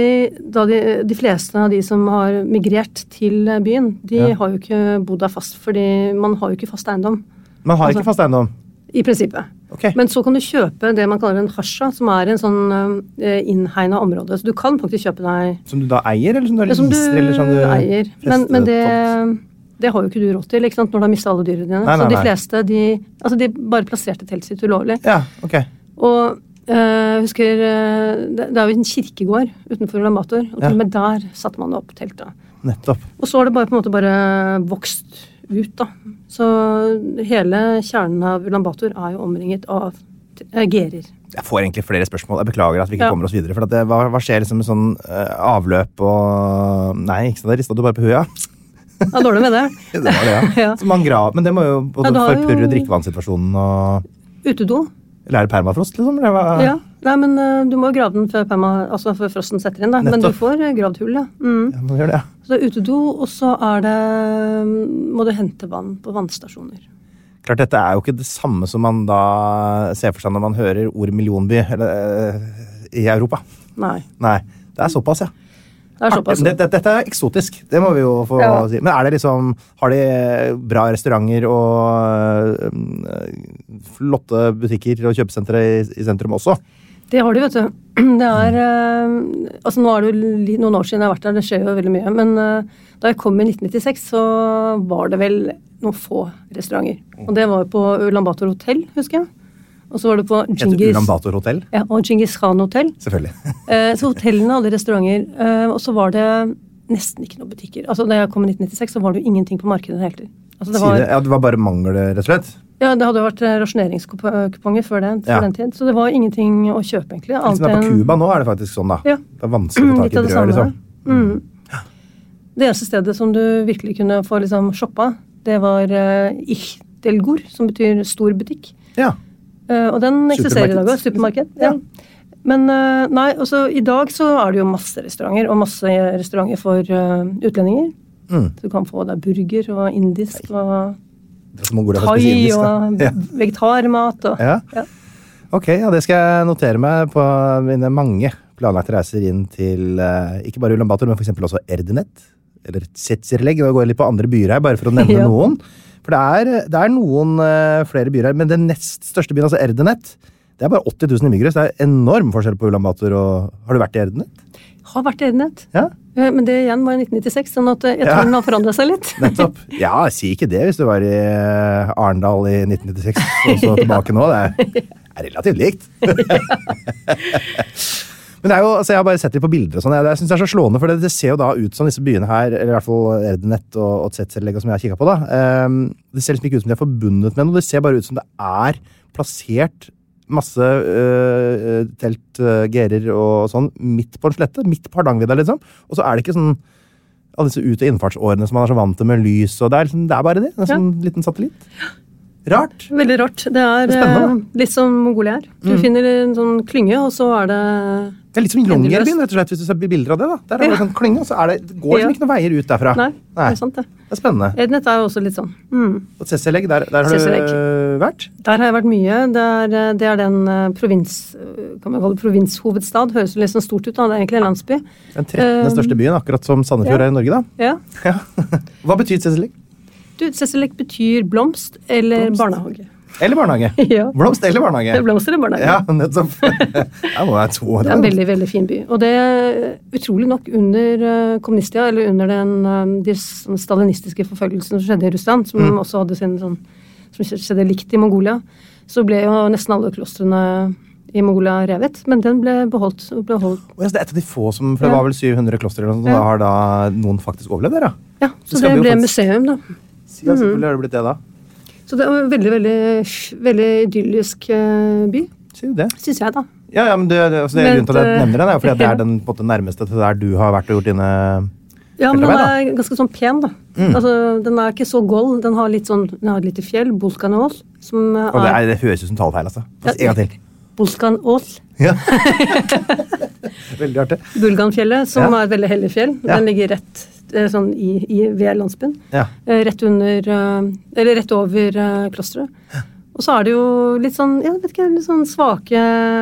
Speaker 4: de fleste av de som har migrert til byen, de har jo ikke bodd der fast, fordi man har jo ikke fast eiendom.
Speaker 3: Man har ikke fast eiendom?
Speaker 4: I prinsippet.
Speaker 3: Okay.
Speaker 4: Men så kan du kjøpe det man kaller en hasha, som er en sånn innhegnet område, så du kan faktisk kjøpe deg... Som
Speaker 3: du da eier, eller som du leaser, eller som du
Speaker 4: eier, men det har jo ikke du råd til, ikke sant, når du har mistet alle dyrene dine. Så de fleste, de bare plasserte teltet sitt ulovlig.
Speaker 3: Ja, ok.
Speaker 4: Og husker, det er jo en kirkegård utenfor Ulan Bator, og til og med der satte man opp teltet.
Speaker 3: Nettopp.
Speaker 4: Og så har det på en måte bare vokst ut da. Så hele kjernen av Ulan Bator er jo omringet av gerer.
Speaker 3: Jeg får egentlig flere spørsmål. Jeg beklager at vi ikke kommer oss videre, for hva skjer liksom med sånn avløp og... Nei, ikke sant, det ristet du bare på huet,
Speaker 4: Ja, dårlig med det.
Speaker 3: Det var det, ja. Så man men det må jo både forpurre drikkevannssituasjonen og...
Speaker 4: Utedo.
Speaker 3: Eller er det permafrost, liksom?
Speaker 4: Ja, nei, men du må grave den før frosten setter inn, da. Men du får gravd hull, ja.
Speaker 3: Ja, man gjør det, ja.
Speaker 4: Så det er utedo, og så må du hente vann på vannstasjoner.
Speaker 3: Klart, dette er jo ikke det samme som man da ser for seg når man hører ord millionby i Europa.
Speaker 4: Nei.
Speaker 3: Nei, det er såpass, ja.
Speaker 4: Det er såpass.
Speaker 3: Dette er eksotisk, det må vi jo få si. Men er det liksom, har de bra restauranter og flotte butikker og kjøpesentre i sentrum også?
Speaker 4: Det har de, vet du. Det er, altså nå er det jo noen år siden jeg har vært der, det skjer jo veldig mye, men da jeg kom i 1996 så var det vel noen få restauranter. Og det var på Ulan Bator Hotel, husker jeg. og så var du på
Speaker 3: Heter Ulan Bator hotell?
Speaker 4: Ja, og Genghis Khan hotell.
Speaker 3: Selvfølgelig.
Speaker 4: Så hotellene hadde restauranter, og så var det nesten ikke noen butikker. Altså, da jeg kom i 1996, så var det jo ingenting på markedet helt til. Altså,
Speaker 3: det var bare mangel, rett og slett?
Speaker 4: Ja, det hadde jo vært rasjoneringskuponger før den tid, så det var ingenting å kjøpe, egentlig.
Speaker 3: På Cuba nå er det faktisk sånn, da. Ja. Det er vanskelig å få tak i brød, liksom.
Speaker 4: Det eneste stedet som du virkelig kunne få liksom shoppa, det var Ichtelgur, som betyr stor butikk. Ja. Og den eksisterer i dag også, supermarked. Ja. Men nei, også i dag så er det jo masse restauranter, og masse restauranter for utlendinger. Så du kan få deg burger og indisk og thai og vegetarmat.
Speaker 3: Ok, det skal jeg notere meg på mine mange planlagte reiser inn til ikke bare Ulan Bator, men for eksempel også Erdenet, eller Tsetserleg, og gå litt på andre byer her, bare for å nevne noen. For det er noen flere byer her, men den nest største byen, altså Erdenet, det er bare 80 000 innbyggere, så det er enorm forskjell på Ulan Bator. Har du vært i Erdenet?
Speaker 4: Har vært i Erdenet. Ja. Men det igjen var i 1996, sånn at jeg tror den har forandret seg litt.
Speaker 3: Nettopp. Ja, si ikke det hvis du var i Arendal i 1996, og så tilbake nå. Det er relativt likt. Men det er jo, altså jeg har bare sett det på bilder og sånn, jeg synes det er så slående, for det ser jo da ut som disse byene her, eller i hvert fall Erdenet og Tsetserleg som jeg har kikket på da, det ser liksom ikke ut som de er forbundet med noe, det ser bare ut som det er plassert masse telt, gerer og sånn, midt på en slette, midt på Hardangervidda liksom, og så er det ikke sånn, alle disse ut- og innfartsårene som man er så vant til med lys, og det er, liksom, det er bare det, en sånn liten satellitt. Rart.
Speaker 4: Veldig rart. Det er litt som Mongolia er. Du finner en sånn klynge, og så er det...
Speaker 3: Det er litt som Longyearbyen, rett og slett, hvis du ser bilder av det da. Der er det sånn klynge, og så det går liksom ikke noen veier ut derfra.
Speaker 4: Nei, det er sant det.
Speaker 3: Det er spennende.
Speaker 4: Erdenet er jo også litt sånn.
Speaker 3: Og Tsetserleg, der har du vært?
Speaker 4: Der har jeg vært mye. Det er den kan man kalle provinshovedstad. Høres jo litt sånn stort ut da, det er egentlig en landsby.
Speaker 3: Den 13. største byen, akkurat som Sandefjord er i Norge da. Ja. Hva betyr Tsetserleg?
Speaker 4: Tsetserleg betyr blomst eller barnehage.
Speaker 3: Eller barnehage. Ja. Blomst eller barnehage.
Speaker 4: Blomst eller barnehage.
Speaker 3: Ja, nettopp. Det
Speaker 4: er en veldig, veldig fin by. Og det utrolig nok under kommunistia, eller under de stalinistiske forfølgelsene som skjedde i Russland, som også hadde sin sånn, som skjedde likt i Mongolia, så ble jo nesten alle klostrene i Mongolia revet, men den ble beholdt.
Speaker 3: Det er et av de få som, for det var vel 700 klostre, og da har da noen faktisk overlevd der, da?
Speaker 4: Ja, så det ble museum, da.
Speaker 3: Ja, selvfølgelig har det blitt det, da.
Speaker 4: Så det var en veldig, veldig, veldig idyllisk by.
Speaker 3: Sier du det?
Speaker 4: Synes jeg, da.
Speaker 3: Ja, men det grunnen til at jeg nevner den, er jo fordi det er den på en måte nærmeste til der du har vært og gjort dine...
Speaker 4: Ja, men den er ganske sånn pen, da. Altså, den er ikke så gold. Den har litt sånn, den har et lite fjell, Bulkanål, som er...
Speaker 3: Og det høres ut som talefeil, altså. En gang til.
Speaker 4: Bulkanål.
Speaker 3: Ja. Veldig artig.
Speaker 4: Bulganfjellet, som er et veldig hellig fjell. Den ligger rett sånn ved landsbyen. Ja. Rett under, eller rett over klosteret. Og så er det jo litt sånn, jeg vet ikke, litt sånn svake...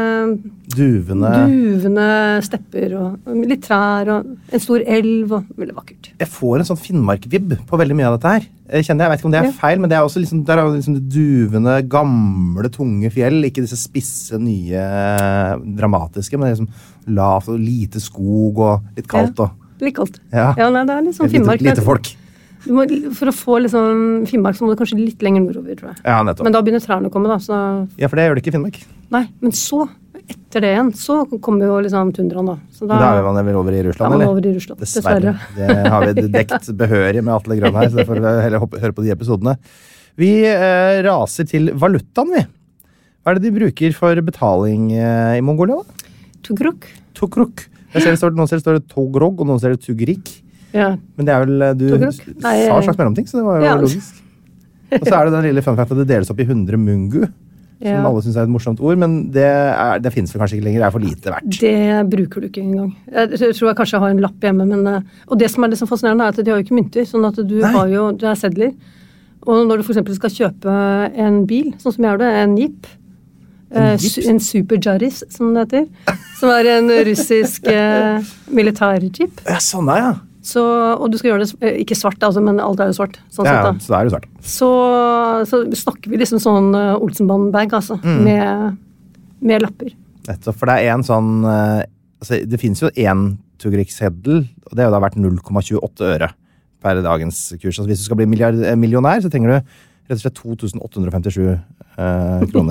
Speaker 4: Duvende stepper, og litt trær, og en stor elv, og veldig vakkert.
Speaker 3: Jeg får en sånn Finnmark-vibb på veldig mye av dette her. Jeg vet ikke om det er feil, men det er også liksom, der er jo liksom det duvende, gamle, tunge fjell, ikke disse spisse, nye, dramatiske, men liksom lavt og lite skog og litt kaldt.
Speaker 4: Litt kaldt. Ja, nei, det er litt sånn Finnmark.
Speaker 3: Lite folk.
Speaker 4: For å få liksom Finnmark så må du kanskje litt lenger nordover, tror jeg.
Speaker 3: Ja, nettopp.
Speaker 4: Men da begynner trærne å komme, da. Så...
Speaker 3: Ja, for det gjør det ikke i Finnmark.
Speaker 4: Nei, men så, etter det igjen, så kommer jo liksom tundraen, da. Så
Speaker 3: da er man vel over i Russland, eller?
Speaker 4: Ja, over i Russland, dessverre.
Speaker 3: Det har vi dekt behørig med Atle Grønn her, så derfor heller høre på de episodene. Vi raser til valutaen, vi. Hva er det de bruker for betaling i Mongolia, da?
Speaker 4: Tugrok.
Speaker 3: Tugrok. Noen ser det står togrog, og noen ser det tugrik.
Speaker 4: Ja.
Speaker 3: Men det er vel, du sa en slags mellomting, så det var jo logisk. Og så er det den lille fun fact at det deles opp i 100 mungu, som alle synes er et morsomt ord, men det finnes vel kanskje ikke lenger, det er for lite verdt.
Speaker 4: Det bruker du ikke engang. Jeg tror jeg kanskje har en lapp hjemme, men, og det som er liksom fascinerende er at de har jo ikke mynter, sånn at du har jo, det er sedler, og når du for eksempel skal kjøpe en bil, sånn som jeg gjør det, en Jeep, en Super Jaris, som det heter, som er en russisk militærjeep.
Speaker 3: Ja, sånn er, ja.
Speaker 4: Så, og du skal gjøre det, ikke svart altså, men alt er jo svart. Sånn
Speaker 3: ja,
Speaker 4: sett,
Speaker 3: så det er jo svart.
Speaker 4: Så snakker vi liksom sånn Olsenband-bag, altså, med lapper.
Speaker 3: Nettopp, for det er en sånn, altså, det finnes jo en Tugrik-seddel, og det har jo da vært 0,28 øre per dagens kurs. Altså, hvis du skal bli millionær, så trenger du rett og slett 2.857 kroner.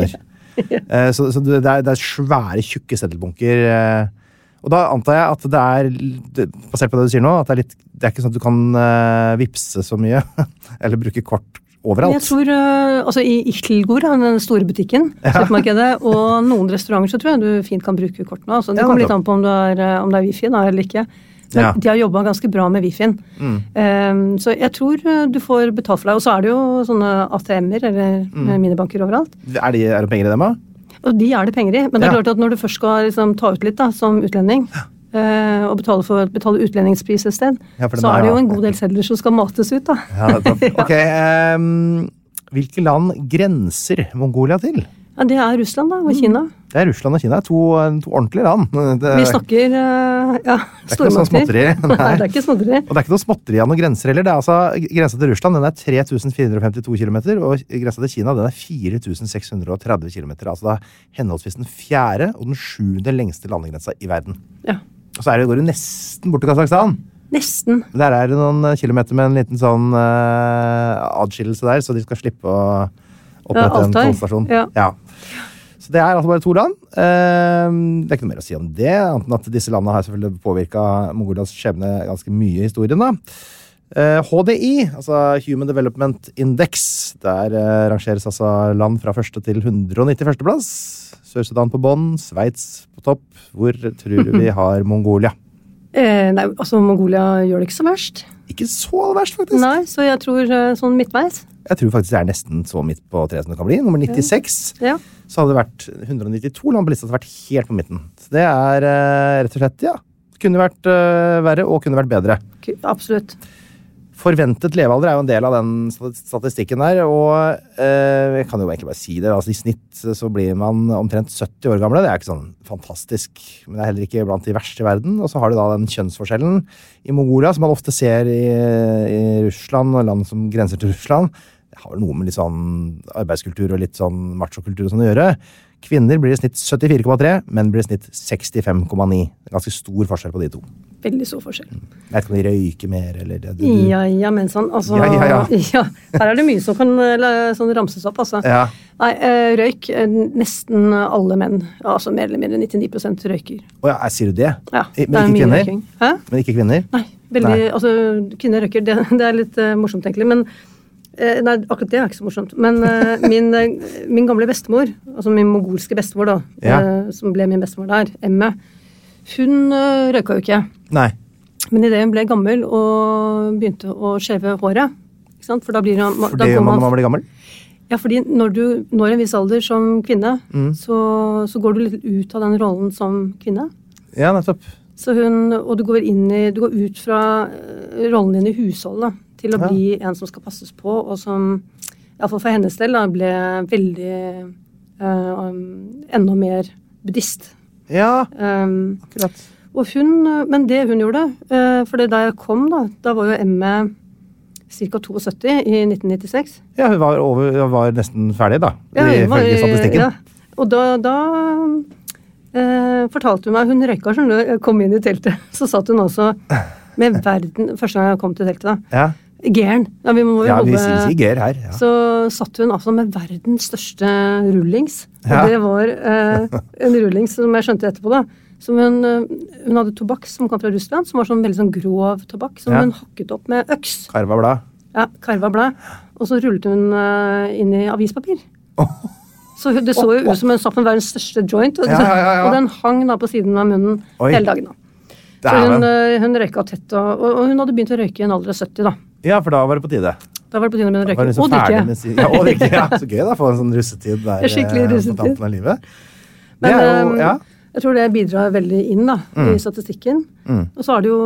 Speaker 3: Så det er svære, tjukke seddelbunker. Og da antar jeg at det basert på det du sier nå, at det er ikke sånn at du kan vipse så mye, eller bruke kort overalt.
Speaker 4: Jeg tror, altså i Ichtelgård, den store butikken, supermarkedet, og noen restauranter så tror jeg du fint kan bruke kort nå. Altså, det kommer litt an på om det er wifi da, eller ikke. Men de har jobbet ganske bra med Wi-Fi-en. Så jeg tror du får betalt for deg. Og så er det jo sånne ATM-er eller minibanker overalt.
Speaker 3: Er det penger i dem, da?
Speaker 4: Og de er det penger i. Men det er klart at når du først skal liksom, ta ut litt da, som utlending, og betale utlendingspris et sted, så er det jo en god del sedler som skal mates ut. Da.
Speaker 3: Ok, hvilke land grenser Mongolia til?
Speaker 4: Ja, det er Russland da, og Kina.
Speaker 3: Det er Russland og Kina, to ordentlige land.
Speaker 4: Vi snakker, stormakter.
Speaker 3: Det er ikke noe småtteri.
Speaker 4: Nei, det er ikke småtteri.
Speaker 3: Og det er ikke noe småtteri av noen grenser heller. Det er altså, grensen til Russland, den er 3452 kilometer, og grensen til Kina, den er 4630 kilometer. Altså det er henholdsvis den 4. og den 7. lengste landegrensa i verden.
Speaker 4: Ja.
Speaker 3: Og så går det nesten bort til Kazakhstan.
Speaker 4: Nesten.
Speaker 3: Der er det noen kilometer med en liten sånn adskillelse der, så de skal slippe å opprette en tollstasjon. Ja. Så det er altså bare 2 land. Det er ikke noe mer å si om det, annet enn at disse landene har selvfølgelig påvirket Mongolias skjebne ganske mye i historien da. HDI, altså Human Development Index, der rangeres altså land fra 1. til 191. plass. Sør-Sudan på bånd, Sveits på topp. Hvor tror du vi har Mongolia?
Speaker 4: Nei, altså Mongolia gjør det ikke så verst.
Speaker 3: Ikke så verst, faktisk.
Speaker 4: Nei, så jeg tror sånn midtveis.
Speaker 3: Jeg tror faktisk det er nesten så midt på treet som det kan bli. Nummer 96.
Speaker 4: Ja.
Speaker 3: Så hadde det vært 192 land på lista som hadde vært helt på midten. Så det er rett og slett, kunne vært verre og kunne vært bedre.
Speaker 4: Absolutt.
Speaker 3: Forventet levealder er jo en del av den statistikken der, og jeg kan jo egentlig bare si det. Altså, i snitt så blir man omtrent 70 år gamle. Det er ikke sånn fantastisk, men det er heller ikke blant de verste i verden. Og så har du da den kjønnsforskjellen i Mongolia, som man ofte ser i Russland og land som grenser til Russland. Det har vel noe med litt sånn arbeidskultur og litt sånn machokultur og sånn å gjøre. Kvinner blir i snitt 74,3, menn blir i snitt 65,9. Det er ganske stor forskjell på de to.
Speaker 4: Veldig stor forskjell.
Speaker 3: Jeg vet ikke om de røyker mer, eller...
Speaker 4: Ja, men sånn, altså... Ja, her er det mye som kan sånn ramses opp, altså.
Speaker 3: Ja.
Speaker 4: Nei, røyk, nesten alle menn, altså mer eller mindre 99% røyker.
Speaker 3: Åja, sier du det?
Speaker 4: Ja,
Speaker 3: men ikke kvinner?
Speaker 4: Røyking. Hæ?
Speaker 3: Men ikke kvinner?
Speaker 4: Nei, altså, kvinner røyker, det er litt morsomt egentlig, men... Nei, akkurat det er ikke så morsomt. Men min gamle bestemor, altså min mongolske bestemor da, som ble min bestemor der, Emme, hun røyka jo ikke.
Speaker 3: Nei.
Speaker 4: Men i det hun ble gammel og begynte å skjeve håret, ikke sant? For da blir man...
Speaker 3: For det gjør man når man blir gammel?
Speaker 4: Ja, fordi når du når en viss alder som kvinne, så går du litt ut av den rollen som kvinne.
Speaker 3: Ja, nettopp.
Speaker 4: Så og du går ut fra rollen din i husholdet til å bli en som skal passes på, og som, i hvert fall for hennes del, da, ble veldig enda mer buddhist.
Speaker 3: Ja, akkurat.
Speaker 4: Og men det hun gjorde, for da jeg kom da var jo Emme ca. 72 i 1996.
Speaker 3: Ja, hun var nesten ferdig da, ifølge statistikken.
Speaker 4: Ja. Og da fortalte hun meg, hun røyka sånn, jeg kom inn i teltet, så satt hun også med første gang jeg kom til teltet da.
Speaker 3: Ja.
Speaker 4: Geren. Ja,
Speaker 3: vi sier ger her. Ja.
Speaker 4: Så satt hun altså med verdens største rullings. Og det var en rullings som jeg skjønte etterpå da. Som hun hadde tobakk som kom fra Russland, som var sånn veldig sånn grov tobakk, som hun hakket opp med øks.
Speaker 3: Karva blad.
Speaker 4: Ja, karva blad. Og så rullet hun inn i avispapir. Så det så jo ut som hun satt med verdens største joint, og den hang da på siden av munnen hele dagen da. Så hun røyka tett, og hun hadde begynt å røyke i en alder av 70 da.
Speaker 3: Ja, for da var det på tide.
Speaker 4: Da var det på tide med å røyke.
Speaker 3: Og drikke. Ja, og drikke. Ja, så gøy da, få en sånn russetid der
Speaker 4: skikkelig russetid.
Speaker 3: på tampen av livet.
Speaker 4: Men jeg tror det bidrar veldig inn da, i statistikken. Og så er det jo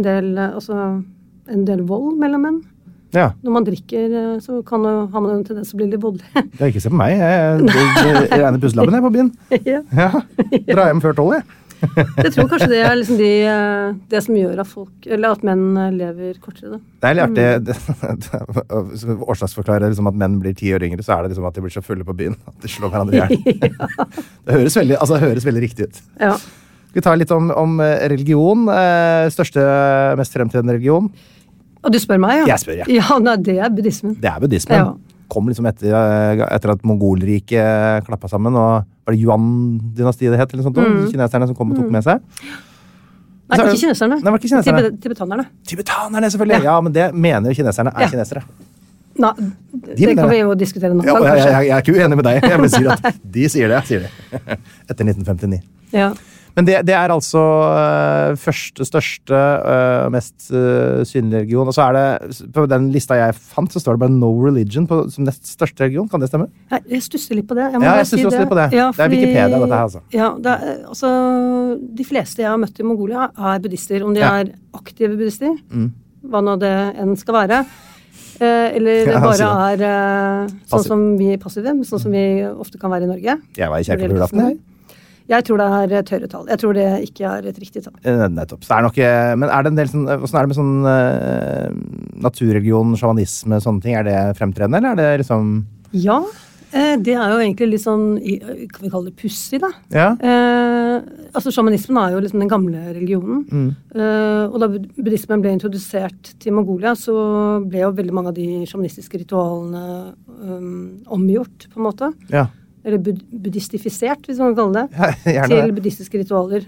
Speaker 4: en del vold mellom menn.
Speaker 3: Ja.
Speaker 4: Når man drikker, så har man en tendens til å bli litt voldelig.
Speaker 3: Det er ikke se på meg. Jeg regner puslabben på byen. Ja. Dra hjem før 12, jeg.
Speaker 4: Jeg tror kanskje det er liksom det som gjør at menn lever kortere da. Det
Speaker 3: er litt artig årsaksforklare liksom at menn blir 10 år yngre, så er det liksom at de blir så fulle på byen at de slår hverandre ihjel. Det høres veldig riktig ut.
Speaker 4: Ja.
Speaker 3: Skal vi ta litt om religion, største, mest fremtredende religion?
Speaker 4: Og du spør meg, ja?
Speaker 3: Jeg spør, ja.
Speaker 4: Ja, nei, det er buddhismen.
Speaker 3: Det er buddhismen.
Speaker 4: Ja.
Speaker 3: kom liksom etter at Mongolriket klappet sammen, og var det Yuan-dynastiet det het, eller sånt, kineserne som kom og tok med seg?
Speaker 4: Nei, ikke kineserne.
Speaker 3: Nei, var ikke kineserne.
Speaker 4: Tibetanerne.
Speaker 3: Tibetanerne, selvfølgelig. Ja, men det mener jo kineserne kinesere.
Speaker 4: Nei, det kan vi jo diskutere nå.
Speaker 3: Ja, jeg er ikke uenig med deg. Jeg vil si at de sier det. Etter 1959.
Speaker 4: Ja.
Speaker 3: Men det er altså første, største, mest synlige religion. Og så er det, på den lista jeg fant, så står det bare No Religion som nest største religion. Kan det stemme?
Speaker 4: Nei, jeg stusser litt på det.
Speaker 3: Jeg stusser også litt på det. Ja, det er Wikipedia, dette her, altså.
Speaker 4: Ja, altså, de fleste jeg har møtt i Mongolia er buddhister. Om de er aktive buddhister, hva nå det enn skal være. Eller det bare er sånn som vi er passive, sånn som vi ofte kan være i Norge. Jeg var i kirken på julaften, jeg. Jeg tror det er tørre tall. Jeg tror det ikke er et riktig tall.
Speaker 3: Nettopp. Så det er nok, men er det en del sånn, hvordan er det med sånn naturreligion, shamanisme, sånne ting? Er det fremtredende, eller er det liksom...
Speaker 4: Ja, det er jo egentlig litt sånn, kan vi kalle det pussig da?
Speaker 3: Ja.
Speaker 4: Altså shamanismen er jo liksom den gamle religionen. Og da buddhismen ble introdusert til Mongolia, så ble jo veldig mange av de shamanistiske ritualene omgjort, på en måte. Ja. Eller buddhistifisert, hvis man kan kalle det, til buddhistiske ritualer.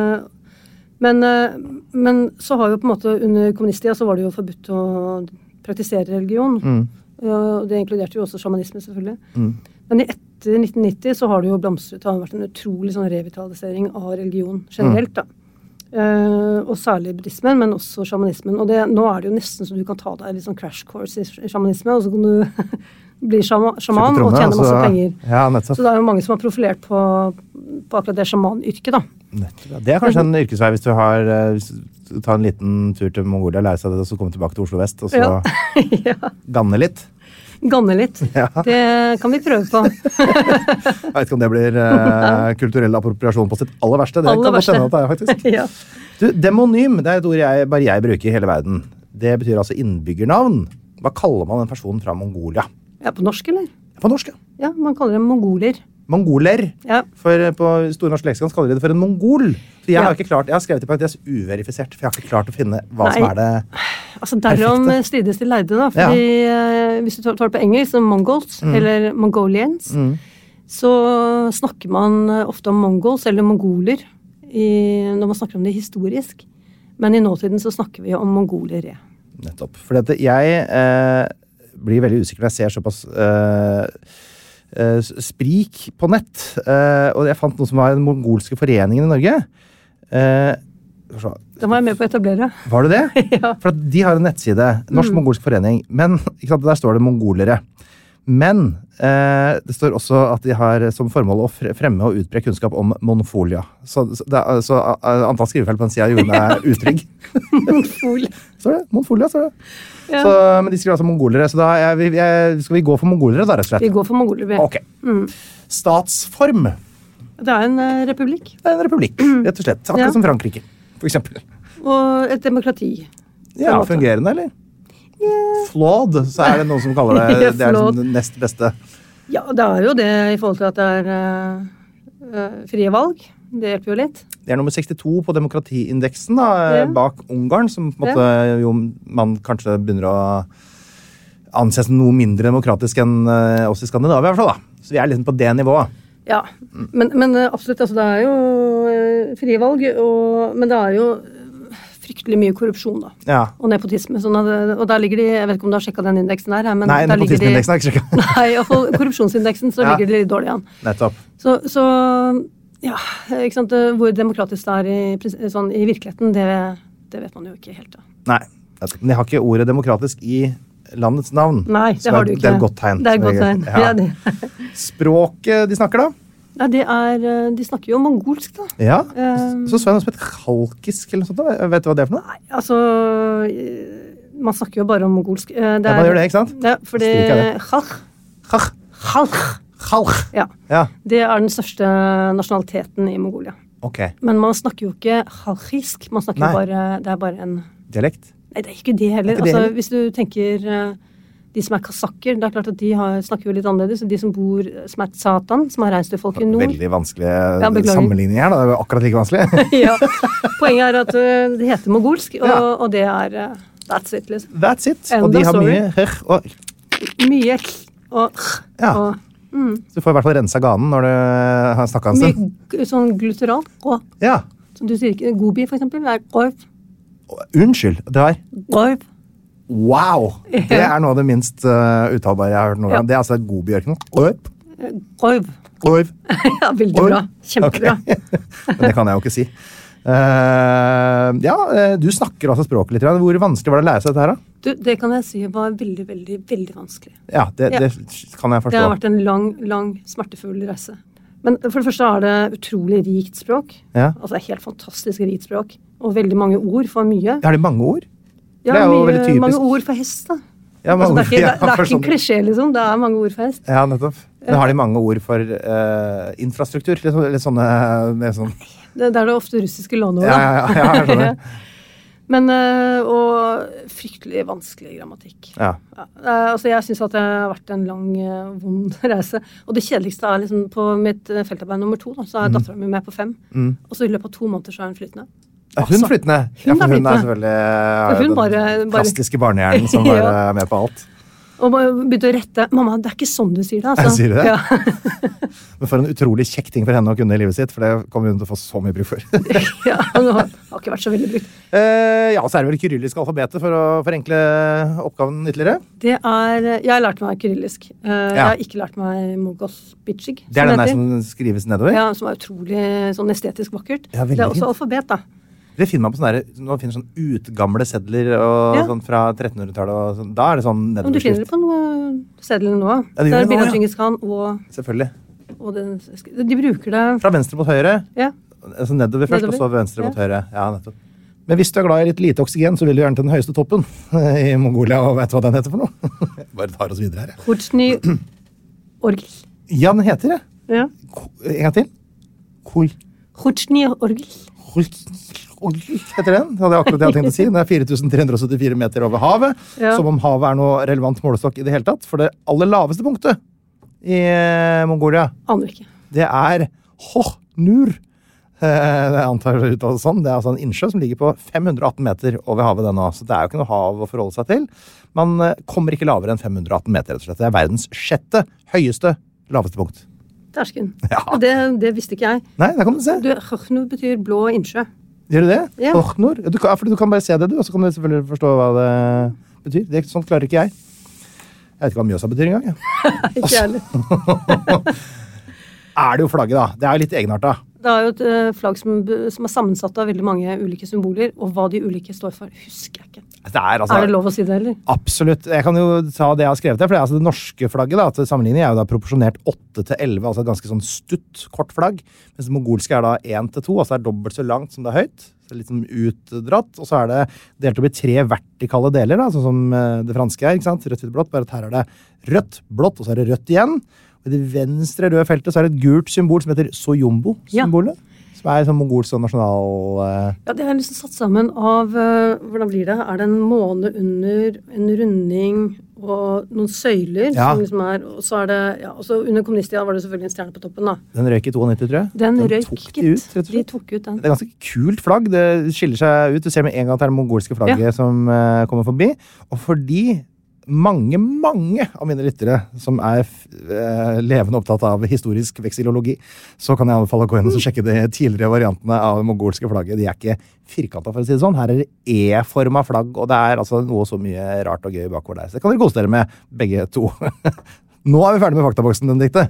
Speaker 4: Men så har jo på en måte under kommunisttida så var det jo forbudt å praktisere religion. Det inkluderte jo også shamanisme, selvfølgelig. Men etter 1990 så har det jo blomstret, det har vært en utrolig sånn revitalisering av religion generelt da. Og særlig buddhismen, men også shamanismen. Og nå er det jo nesten så du kan ta deg litt sånn crash course i shamanisme, og så kan du bli sjaman og tjene masse penger. Ja, så det er jo mange som har profilert på akkurat det shamanyrket da.
Speaker 3: Nettopp. Det er kanskje en yrkesvei hvis du tar en liten tur til Mongolia, lære seg det, og så komme tilbake til Oslo Vest, og så ganne litt.
Speaker 4: Ganne litt. Ja. Det kan vi prøve på.
Speaker 3: Jeg vet ikke om det blir kulturell appropriasjon på sitt aller verste. Det kan jeg kjenne at det er, faktisk. Ja. Du, demonym, det er et ord bare jeg bruker i hele verden. Det betyr altså innbyggernavn. Hva kaller man en person fra Mongolia?
Speaker 4: Ja, på norsk, eller?
Speaker 3: På norsk, ja.
Speaker 4: Ja, man kaller dem mongoler.
Speaker 3: Mongoler?
Speaker 4: Ja.
Speaker 3: For på Store Norske Leksikon kaller de det for en mongol. Så jeg har ikke klart, jeg har skrevet i parentes uverifisert, for jeg har ikke klart å finne hva som er det
Speaker 4: altså derom strides de lærde da, fordi hvis du tar det på engelsk som mongols, eller mongolians, så snakker man ofte om mongols eller mongoler når man snakker om det historisk. Men i nåtiden så snakker vi om mongoler.
Speaker 3: Nettopp. For jeg blir veldig usikker når jeg ser såpass sprik på nett. Og jeg fant noe som var den mongolske foreningen i Norge.
Speaker 4: Den var jeg med på å etablere.
Speaker 3: Var det det?
Speaker 4: Ja.
Speaker 3: For at de har en nettside, Norsk Mongolsk Forening, men ikke sant, der står det mongolere. Men det står også at de har som formål å fremme og utbre kunnskap om monfolia. Så antall skrivefeil på den siden gjorde meg utrygg.
Speaker 4: Monfolia.
Speaker 3: Står det? Monfolia, står det. Ja. Men de skriver altså mongolere, så da skal vi gå for mongolere da, rett og slett?
Speaker 4: Vi går for mongolere.
Speaker 3: Ok. Statsform.
Speaker 4: Det er en republikk.
Speaker 3: Det er en republikk, rett og slett. Akkurat som Frankrike, for eksempel.
Speaker 4: Og et demokrati.
Speaker 3: Ja, fungerende, eller? Flawed, så er det noen som kaller det det er liksom det nest beste.
Speaker 4: Ja, det er jo det i forhold til at det er frie valg. Det hjelper jo litt.
Speaker 3: Det er nummer 62 på demokratiindeksen da, bak Ungarn, som på en måte jo man kanskje begynner å anse som noe mindre demokratisk enn oss i Skandinavia i hvert fall da. Så vi er liksom på det nivået.
Speaker 4: Ja, men absolutt, altså det er jo frie valg, men det er jo fryktelig mye korrupsjon da, og nepotisme. Sånn og der ligger de, jeg vet ikke om du har sjekket den indeksen der. Men
Speaker 3: nei, nepotismeindeksen har jeg ikke sjekket.
Speaker 4: Nei, i hvert fall korrupsjonsindeksen så ligger de litt dårlig an.
Speaker 3: Nettopp.
Speaker 4: Så ja, ikke sant, hvor demokratisk det er sånn, i virkeligheten, det vet man jo ikke helt da.
Speaker 3: Nei, men jeg har ikke ordet demokratisk i landets navn.
Speaker 4: Nei, det har du ikke.
Speaker 3: Det er et godt tegn.
Speaker 4: Det er et godt tegn, ja. Det.
Speaker 3: Språket de snakker da?
Speaker 4: Ja, de snakker jo mongolsk da.
Speaker 3: Ja, så jeg noe som heter khalkisk eller noe sånt da. Vet du hva det er for noe?
Speaker 4: Nei, altså, man snakker jo bare om mongolsk.
Speaker 3: Man gjør det, ikke sant?
Speaker 4: Ja, fordi Khalkh. Ja. Det er den største nasjonaliteten i Mongolia.
Speaker 3: Ok.
Speaker 4: Men man snakker jo ikke khalkisk, man snakker bare, det er bare en...
Speaker 3: Dialekt?
Speaker 4: Nei, det er ikke det heller. Altså, hvis du tenker... De som er kasakker, det er klart at de snakker jo litt annerledes. De som er Satan, som har reist til folk i nord.
Speaker 3: Veldig vanskelige sammenligninger her, da. Det er jo akkurat like vanskelig.
Speaker 4: Ja. Poenget er at det heter mongolsk, og det er that's it, liksom.
Speaker 3: That's it. Og de har mye
Speaker 4: og
Speaker 3: Ja. Så du får i hvert fall rensa ganen når du har snakket en stund.
Speaker 4: mye sånn glutteral.
Speaker 3: Ja.
Speaker 4: Så du sier ikke gobi, for eksempel. Det er gorv.
Speaker 3: Unnskyld, det var...
Speaker 4: Gorv.
Speaker 3: Wow! Det er noe av det minst uttalbare jeg har hørt noen gang. Det er altså gobiørken.
Speaker 4: Gorv.
Speaker 3: Gorv.
Speaker 4: Ja, veldig bra. Kjempebra.
Speaker 3: Okay. Men det kan jeg jo ikke si. Du snakker også språket litt. Hvor vanskelig var det å lære seg dette her da?
Speaker 4: Det kan jeg si var veldig, veldig, veldig vanskelig.
Speaker 3: Ja, det kan jeg forstå.
Speaker 4: Det har vært en lang, lang, smertefull reise. Men for det første er det utrolig rikt språk.
Speaker 3: Ja.
Speaker 4: Altså helt fantastisk rikt språk. Og veldig mange ord for mye.
Speaker 3: Har de mange ord?
Speaker 4: Ja,
Speaker 3: det er jo veldig typisk.
Speaker 4: Mange ord for hest da.
Speaker 3: Ja,
Speaker 4: altså, det er ikke en klisjé liksom, det er mange ord for hest.
Speaker 3: Ja, nettopp. Men har de mange ord for infrastruktur? Litt sånne... Sånn.
Speaker 4: Det er det ofte russiske låneord.
Speaker 3: Ja, jeg skjønner.
Speaker 4: Men, og fryktelig vanskelig grammatikk.
Speaker 3: Ja.
Speaker 4: Altså, jeg synes at det har vært en lang, vond reise. Og det kjedeligste er liksom, på mitt feltarbeid nummer 2, da, så er datteren min med på 5. Og så i løpet av 2 måneder så er hun flyttende.
Speaker 3: Er hun flyttende?
Speaker 4: Hun er
Speaker 3: selvfølgelig den plastiske barnehjernen som var med på alt.
Speaker 4: Og begynte å rette. Mamma, det er ikke sånn du sier det. Altså.
Speaker 3: Sier du det?
Speaker 4: Ja.
Speaker 3: Men for en utrolig kjekk ting for henne å kunne i livet sitt, for det kommer hun til å få så mye bruk for.
Speaker 4: Ja, det har ikke vært så veldig brukt.
Speaker 3: Ja, så er det vel kyrillisk alfabetet for å forenkle oppgaven ytterligere? Jeg har lært meg kyrillisk. Jeg har ikke lært meg Mogos-Bitsjig. Det er den der som skrives nedover?
Speaker 4: Ja, som er utrolig sånn estetisk vakkert.
Speaker 3: Ja,
Speaker 4: det er også alfabet, da.
Speaker 3: Det finner man på nå finner sånn utgamle sedler og sånn fra 1300-tallet og sånn. Da er det sånn nedover.
Speaker 4: Du finner det på noen sedler nå.
Speaker 3: Ja,
Speaker 4: det er bildet av Genghis Khan og...
Speaker 3: Selvfølgelig.
Speaker 4: Og de bruker det...
Speaker 3: Fra venstre mot høyre?
Speaker 4: Ja.
Speaker 3: Altså nedover først, og så venstre mot høyre. Ja, nettopp. Men hvis du er glad i litt lite oksygen, så vil du gjerne til den høyeste toppen i Mongolia, og vet du hva den heter for noe? Bare tar oss videre her.
Speaker 4: Khuzhny Orgel.
Speaker 3: Ja, den heter det.
Speaker 4: Ja.
Speaker 3: En gang til.
Speaker 4: Khuzhny Orgel.
Speaker 3: Heter den? Det hadde jeg akkurat det jeg tenkte å si. Det er 4374 meter over havet, som om havet er noe relevant målestokk i det hele tatt. For det aller laveste punktet i Mongolia,
Speaker 4: Aner ikke.
Speaker 3: Det er Hohnur. Jeg antar det uttales sånn. Det er altså en innsjø som ligger på 518 meter over havet den nå. Så det er jo ikke noe hav å forholde seg til. Man kommer ikke lavere enn 518 meter, rett og slett. Det er verdens 6. høyeste laveste punkt.
Speaker 4: Tersken.
Speaker 3: Ja.
Speaker 4: Det visste ikke jeg.
Speaker 3: Nei, det kan du se.
Speaker 4: Hohnur betyr blå innsjø.
Speaker 3: Gjør du det?
Speaker 4: Ja.
Speaker 3: Hohnur? Du kan bare se det, og så kan du selvfølgelig forstå hva det betyr. Sånt klarer ikke jeg. Jeg vet ikke hva Mjøsa betyr engang. Ja.
Speaker 4: Ikke heller.
Speaker 3: Er det jo flagget, da. Det er jo litt egenartet.
Speaker 4: Det er jo et flagg som er sammensatt av veldig mange ulike symboler, og hva de ulike står for, husker jeg ikke. Er det lov å si det, eller?
Speaker 3: Absolutt. Jeg kan jo ta det jeg har skrevet her, for det er altså det norske flagget, da, til sammenligning er jo da proporsjonert 8-11, altså et ganske sånn stutt, kort flagg, mens det mongolske er da 1-2, altså det er dobbelt så langt som det er høyt, så det er litt sånn utdratt, og så er det delt opp i 3 vertikale deler, da, sånn som det franske er, ikke sant? Rødt, hvitt, blått, bare at her er det rødt, blått, og så er det rødt igjen. Og i det venstre røde feltet så er det et gult symbol som heter Soyombo-symbolet. Ja. Som er sånn mongolsk og nasjonal...
Speaker 4: Ja, det er liksom satt sammen av... hvordan blir det? Er det en måne under en runding og noen søyler?
Speaker 3: Ja.
Speaker 4: Som liksom er... Og så er det... Ja, og så under kommunisttida var det selvfølgelig en stjerne på toppen, da.
Speaker 3: Den røyk i 92, tror jeg.
Speaker 4: Den røyk
Speaker 3: tok de ut, rett og slett.
Speaker 4: De tok ut den.
Speaker 3: Det er ganske kult flagg. Det skiller seg ut. Du ser med en gang at det er det mongolske flagget som kommer forbi. Og fordi... mange av mine lyttere som er levende opptatt av historisk veksilologi, så kan jeg anbefale å gå inn og sjekke de tidligere variantene av det mongolske flagget. De er ikke firkantet, for å si det sånn. Her er det E-formet flagg, og det er altså noe så mye rart og gøy bakover der. Så det kan dere kose dere med, begge to. Nå er vi ferdig med faktaboksen, Benedikte.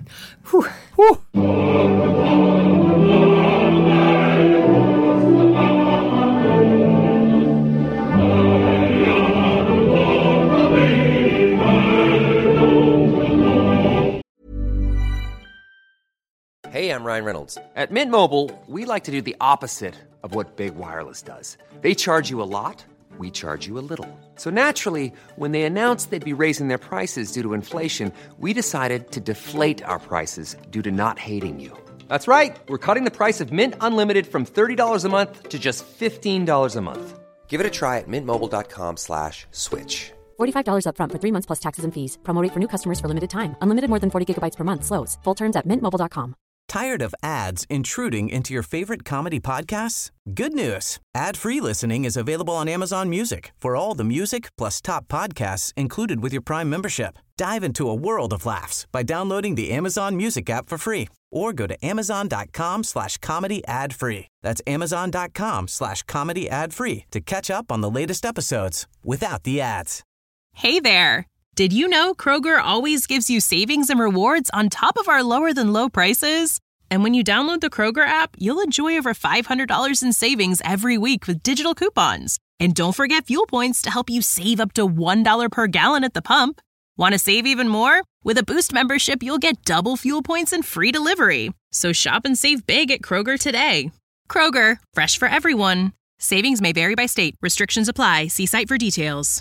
Speaker 5: Hey, I'm Ryan Reynolds. At Mint Mobile, we like to do the opposite of what Big Wireless does. They charge you a lot, we charge you a little. So naturally, when they announced they'd be raising their prices due to inflation, we decided to deflate our prices due to not hating you. That's right. We're cutting the price of Mint Unlimited from $30 a month to just $15 a month. Give it a try at mintmobile.com/switch.
Speaker 6: $45 up front for 3 months plus taxes and fees. Promo rate for new customers for limited time. Unlimited more than 40 gigabytes per month slows. Full terms at mintmobile.com.
Speaker 1: Tired of ads intruding into your favorite comedy podcasts? Good news. Ad-free listening is available on Amazon Music for all the music plus top podcasts included with your Prime membership. Dive into a world of laughs by downloading the Amazon Music app for free or go to amazon.com/comedy ad-free. That's amazon.com/comedy ad-free to catch up on the latest episodes without the ads.
Speaker 6: Hey there. Did you know Kroger always gives you savings and rewards on top of our lower-than-low prices? And when you download the Kroger app, you'll enjoy over $500 in savings every week with digital coupons. And don't forget fuel points to help you save up to $1 per gallon at the pump. Want to save even more? With a Boost membership, you'll get double fuel points and free delivery. So shop and save big at Kroger today. Kroger, fresh for everyone. Savings may vary by state. Restrictions apply. See site for details.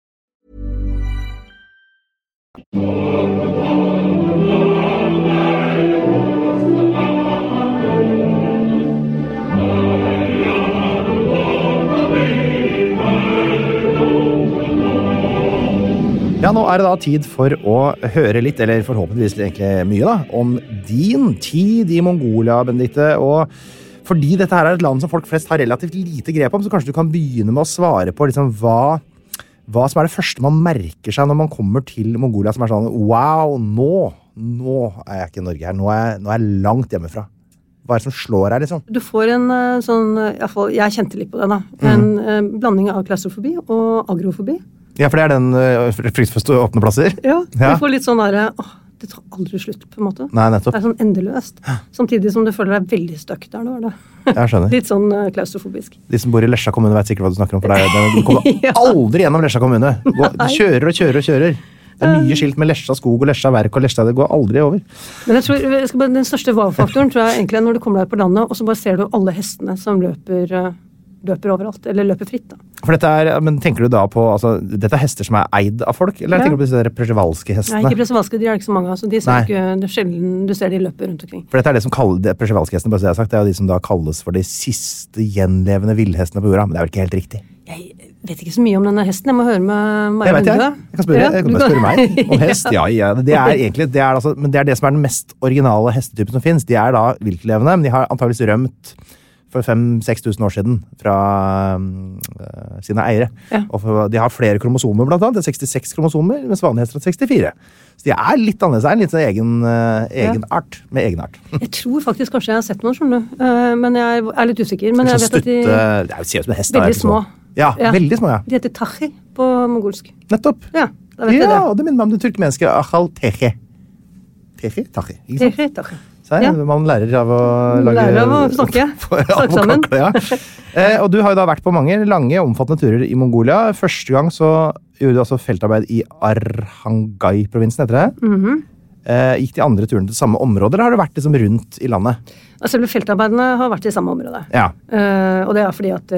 Speaker 3: Ja, nå det da tid for å høre litt, eller forhåpentligvis egentlig mye da, om din tid i Mongolia, Benedikte, og fordi dette her et land som folk flest har relativt lite grep om, så kanskje du kan begynne med å svare på liksom hva som det første man merker seg når man kommer til Mongolia, som sånn, wow, nå jeg ikke i Norge her, nå jeg langt hjemmefra. Hva det som slår her, liksom? Du
Speaker 4: får en sånn, i hvert fall, jeg kjente litt på det da, en blanding av klaustrofobi og agrofobi.
Speaker 3: Ja, for det den frykt for åpne plasser?
Speaker 4: Ja, du får litt sånn der, det tar aldri slutt på en måte.
Speaker 3: Nei, nettopp.
Speaker 4: Det sånn endeløst. Samtidig som du føler deg veldig støkk der nå, det.
Speaker 3: Jeg skjønner.
Speaker 4: Litt sånn klaustrofobisk.
Speaker 3: De som bor i Lesja kommune vet sikkert hva du snakker om, for du kommer aldri gjennom Lesja kommune. De kjører og kjører og kjører. Det mye skilt med Lesja skog og Lesja verk og Lesja, det går aldri over.
Speaker 4: Men jeg tror, den største wow-faktoren tror jeg egentlig er når du kommer deg på landet, og så bare ser du alle hestene som løper overalt, eller løper fritt da.
Speaker 3: For men tenker du da på, altså, dette hester som eid av folk, eller tenker du på disse presjevalske hestene?
Speaker 4: Nei, ikke presjevalske, de ikke så mange, altså, de ser ikke, det sjelden du ser de løper rundt omkring.
Speaker 3: For dette det som kalles presjevalske hestene, bare så jeg har sagt, det jo de som da kalles for de siste gjenlevende villhestene på jorda, men det vel ikke helt riktig.
Speaker 4: Jeg vet ikke så mye om denne hesten, jeg må høre med Maja.
Speaker 3: Det vet jeg kan bare spørre meg om hest. Ja, det egentlig, altså, men det det som den mest originale hestetypen som finnes, de da viltlevende, men de har antageligvis rømt for 5-6 tusen år siden fra sine eiere. Ja. Og de har flere kromosomer blant annet. Det 66 kromosomer, mens vanlige hester har 64. Så de litt annerledes. Det en litt egen art, med egen art.
Speaker 4: Jeg tror faktisk kanskje jeg har sett noen, skjønner du. Men jeg litt usikker. Men jeg vet at de
Speaker 3: det ser ut som en hest.
Speaker 4: Veldig små.
Speaker 3: Ja, veldig små, ja.
Speaker 4: De heter tachi på mongolsk.
Speaker 3: Nettopp.
Speaker 4: Ja, da vet jeg det.
Speaker 3: Ja, og det minner meg om det turkmenske achal techi. Tachi. Man lærer av å
Speaker 4: snakke sammen.
Speaker 3: Ja. Og du har jo da vært på mange lange, omfattende turer i Mongolia. Første gang så gjorde du altså feltarbeid i Arhangai-provinsen, heter det. Gikk de andre turene til samme område, eller har du vært liksom rundt i landet?
Speaker 4: Selve feltarbeidene har vært i samme område.
Speaker 3: Ja.
Speaker 4: Og det fordi at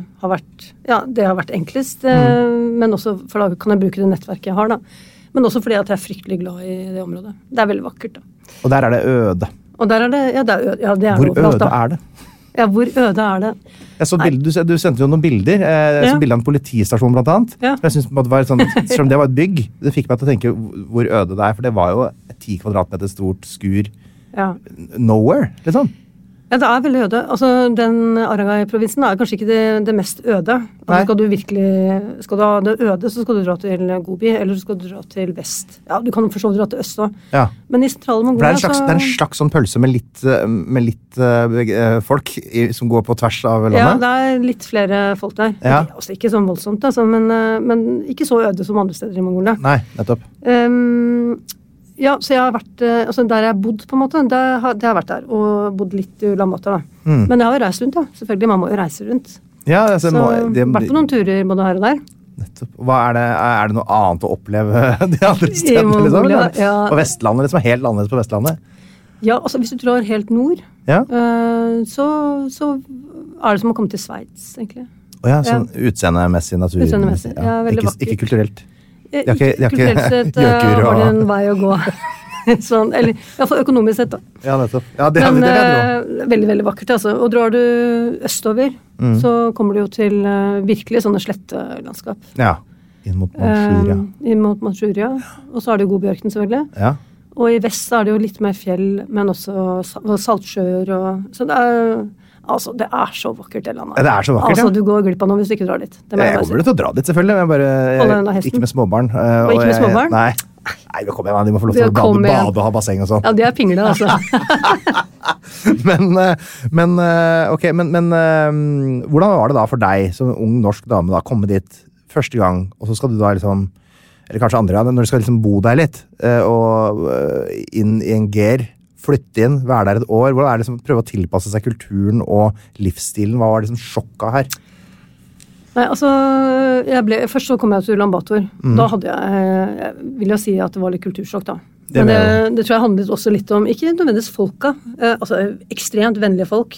Speaker 4: det har vært enklest, men også for da kan jeg bruke det nettverket jeg har da. Men også fordi at jeg fryktelig glad i det området. Det veldig vakkert da.
Speaker 3: Og der det øde.
Speaker 4: Og der det, det er
Speaker 3: hvor øde det?
Speaker 4: Ja, hvor øde det?
Speaker 3: Jeg så du sendte jo noen bilder, så bildet av en politistasjon blant annet. Ja. Jeg synes det var sånn, selv om det var et bygg, det fikk meg til å tenke hvor øde det for det var jo et 10 kvadratmeter stort skur. Ja. Nowhere, liksom.
Speaker 4: Ja, det veldig øde. Altså, den Arhangai-provinsen kanskje ikke det mest øde. Altså, skal du ha det øde, så skal du dra til Gobi, eller så skal du dra til vest. Ja, du kan for så vidt dra til øst også. Ja. Men i sentrale Mongolia
Speaker 3: det en slags sånn pølse med litt folk som går på tvers av landet?
Speaker 4: Ja, det litt flere folk der. Ja. Det også ikke sånn voldsomt, altså, men ikke så øde som andre steder i Mongolia.
Speaker 3: Nei, nettopp.
Speaker 4: Ja, så jeg har vært, altså der jeg har bodd på en måte, det har jeg vært der, og bodd litt i Ulaanbaatar da. Men jeg har jo reist rundt, ja. Selvfølgelig, man må jo reise rundt.
Speaker 3: Ja, altså,
Speaker 4: så vært på noen turer både her og der.
Speaker 3: Nettopp. Hva det noe annet å oppleve de andre stedene, liksom? Ja. På Vestlandet, liksom, helt annerledes på Vestlandet?
Speaker 4: Ja, altså hvis du drar helt nord, så det som å komme til Sveits, egentlig.
Speaker 3: Ja, sånn utseendemessig, naturmessig.
Speaker 4: Ja, veldig vakkert.
Speaker 3: Ikke kulturelt.
Speaker 4: Kulturelt sett var det en vei å gå. Sånn, eller i hvert fall økonomisk sett da.
Speaker 3: Ja, nettopp. Ja, det
Speaker 4: veldig, veldig vakkert, altså. Og drar du østover, så kommer du jo til virkelig sånne slettelandskap.
Speaker 3: Ja, inn mot Manchuria.
Speaker 4: Inn mot Manchuria. Og så har du Gobi-ørkenen, selvfølgelig.
Speaker 3: Ja.
Speaker 4: Og i vest så det jo litt mer fjell, men også saltsjøer så det så vakkert det landet.
Speaker 3: Det så vakkert,
Speaker 4: altså, du går glipp av noe hvis du ikke drar dit.
Speaker 3: Jeg kommer til å dra dit, selvfølgelig. Jeg ikke med småbarn.
Speaker 4: Og ikke med småbarn?
Speaker 3: Nei, kom igjen, de må få lov til å bade og ha basseng og sånn.
Speaker 4: Ja, de pingle, altså.
Speaker 3: men hvordan var det da for deg, som ung norsk dame, da, komme dit første gang, og så skal du da liksom, eller kanskje andre gang, når du skal liksom bo der litt, og inn i en ger, flytte inn, være der et år, hvordan det liksom prøve å tilpasse seg kulturen og livsstilen? Hva var liksom sjokka her?
Speaker 4: Nei, altså, først så kom jeg til Ulan Bator. Da hadde jeg vil jo si at det var litt kultursjokk da. Men det tror jeg handlet også litt om, ikke nødvendigvis folka, altså ekstremt vennlige folk.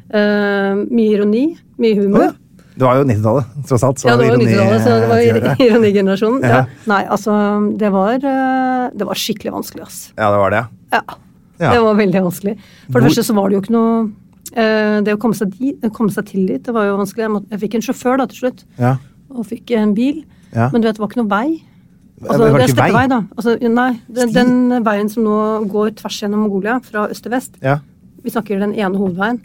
Speaker 4: Mye ironi, mye humor.
Speaker 3: Det var jo 90-tallet, tross alt.
Speaker 4: Ja, det var jo 90-tallet, så det var ironigenerasjonen. Ja. Nei, altså, det var skikkelig vanskelig, ass.
Speaker 3: Ja, det var det.
Speaker 4: Ja. Det var veldig vanskelig. For det første så var det jo ikke noe det å komme seg til dit, det var jo vanskelig. Jeg fikk en sjåfør da til slutt, og fikk en bil, men du vet, det var ikke noe vei. Altså, det steppevei da. Altså, nei, den veien som nå går tvers gjennom Mongolia, fra øst til vest, vi snakker den ene hovedveien,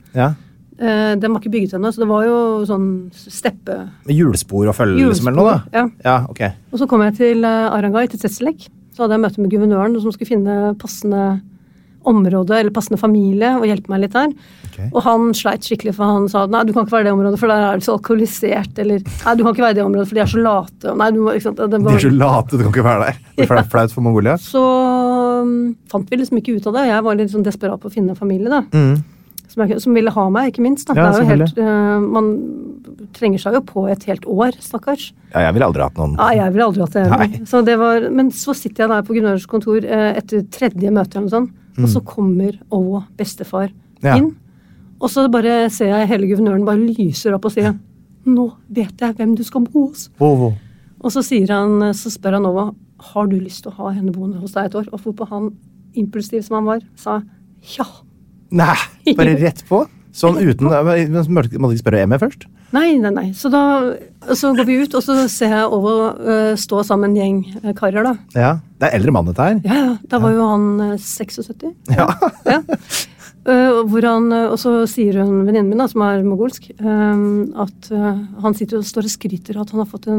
Speaker 4: den var ikke bygget ennå, så det var jo sånn steppe... Med
Speaker 3: hjulspor og følge liksom eller noe da?
Speaker 4: Ja, ok. Og så kom jeg til Arangai, til Tsetselek, så hadde jeg møte med guvernøren, som skulle finne passende område, eller passende familie, og hjelpe meg litt der. Okay. Og han sleit skikkelig, for han sa, nei, du kan ikke være det området, for der det så alkoholisert, eller, nei, du kan ikke være det området, for de så late. Nei, du må, ikke sant,
Speaker 3: de så late, du kan ikke være der. Det flaut for Mongolia.
Speaker 4: Så fant vi liksom ikke ut av det, og jeg var litt sånn desperat på å finne en familie, da. Som ville ha meg, ikke minst. Da. Ja, det jo helt, man trenger seg jo på et helt år, stakkars.
Speaker 3: Ja, jeg ville aldri hatt noen.
Speaker 4: Ja, jeg ville aldri hatt det. Så det var, men så sitter jeg der på guvernørens kontor etter 3. møte eller noe sånt, og så kommer bestefar inn, og så bare ser jeg hele guvernøren bare lyser opp og sier, nå vet jeg hvem du skal bo hos. Og så spør han Ova, har du lyst til å ha henne boende hos deg et år? Og hvorpå han, impulsiv som han var, sa ja.
Speaker 3: Nei, bare rett på? Sånn uten, måtte ikke spørre Emme først?
Speaker 4: Nei. Så går vi ut, og så ser jeg over stå sammen en gjeng karer, da. Ja,
Speaker 3: det eldre mann dette her.
Speaker 4: Ja, da var jo han 76. Ja. Og så sier hun, venninnen min da, som mogolsk, at han sitter og står og skryter at han har fått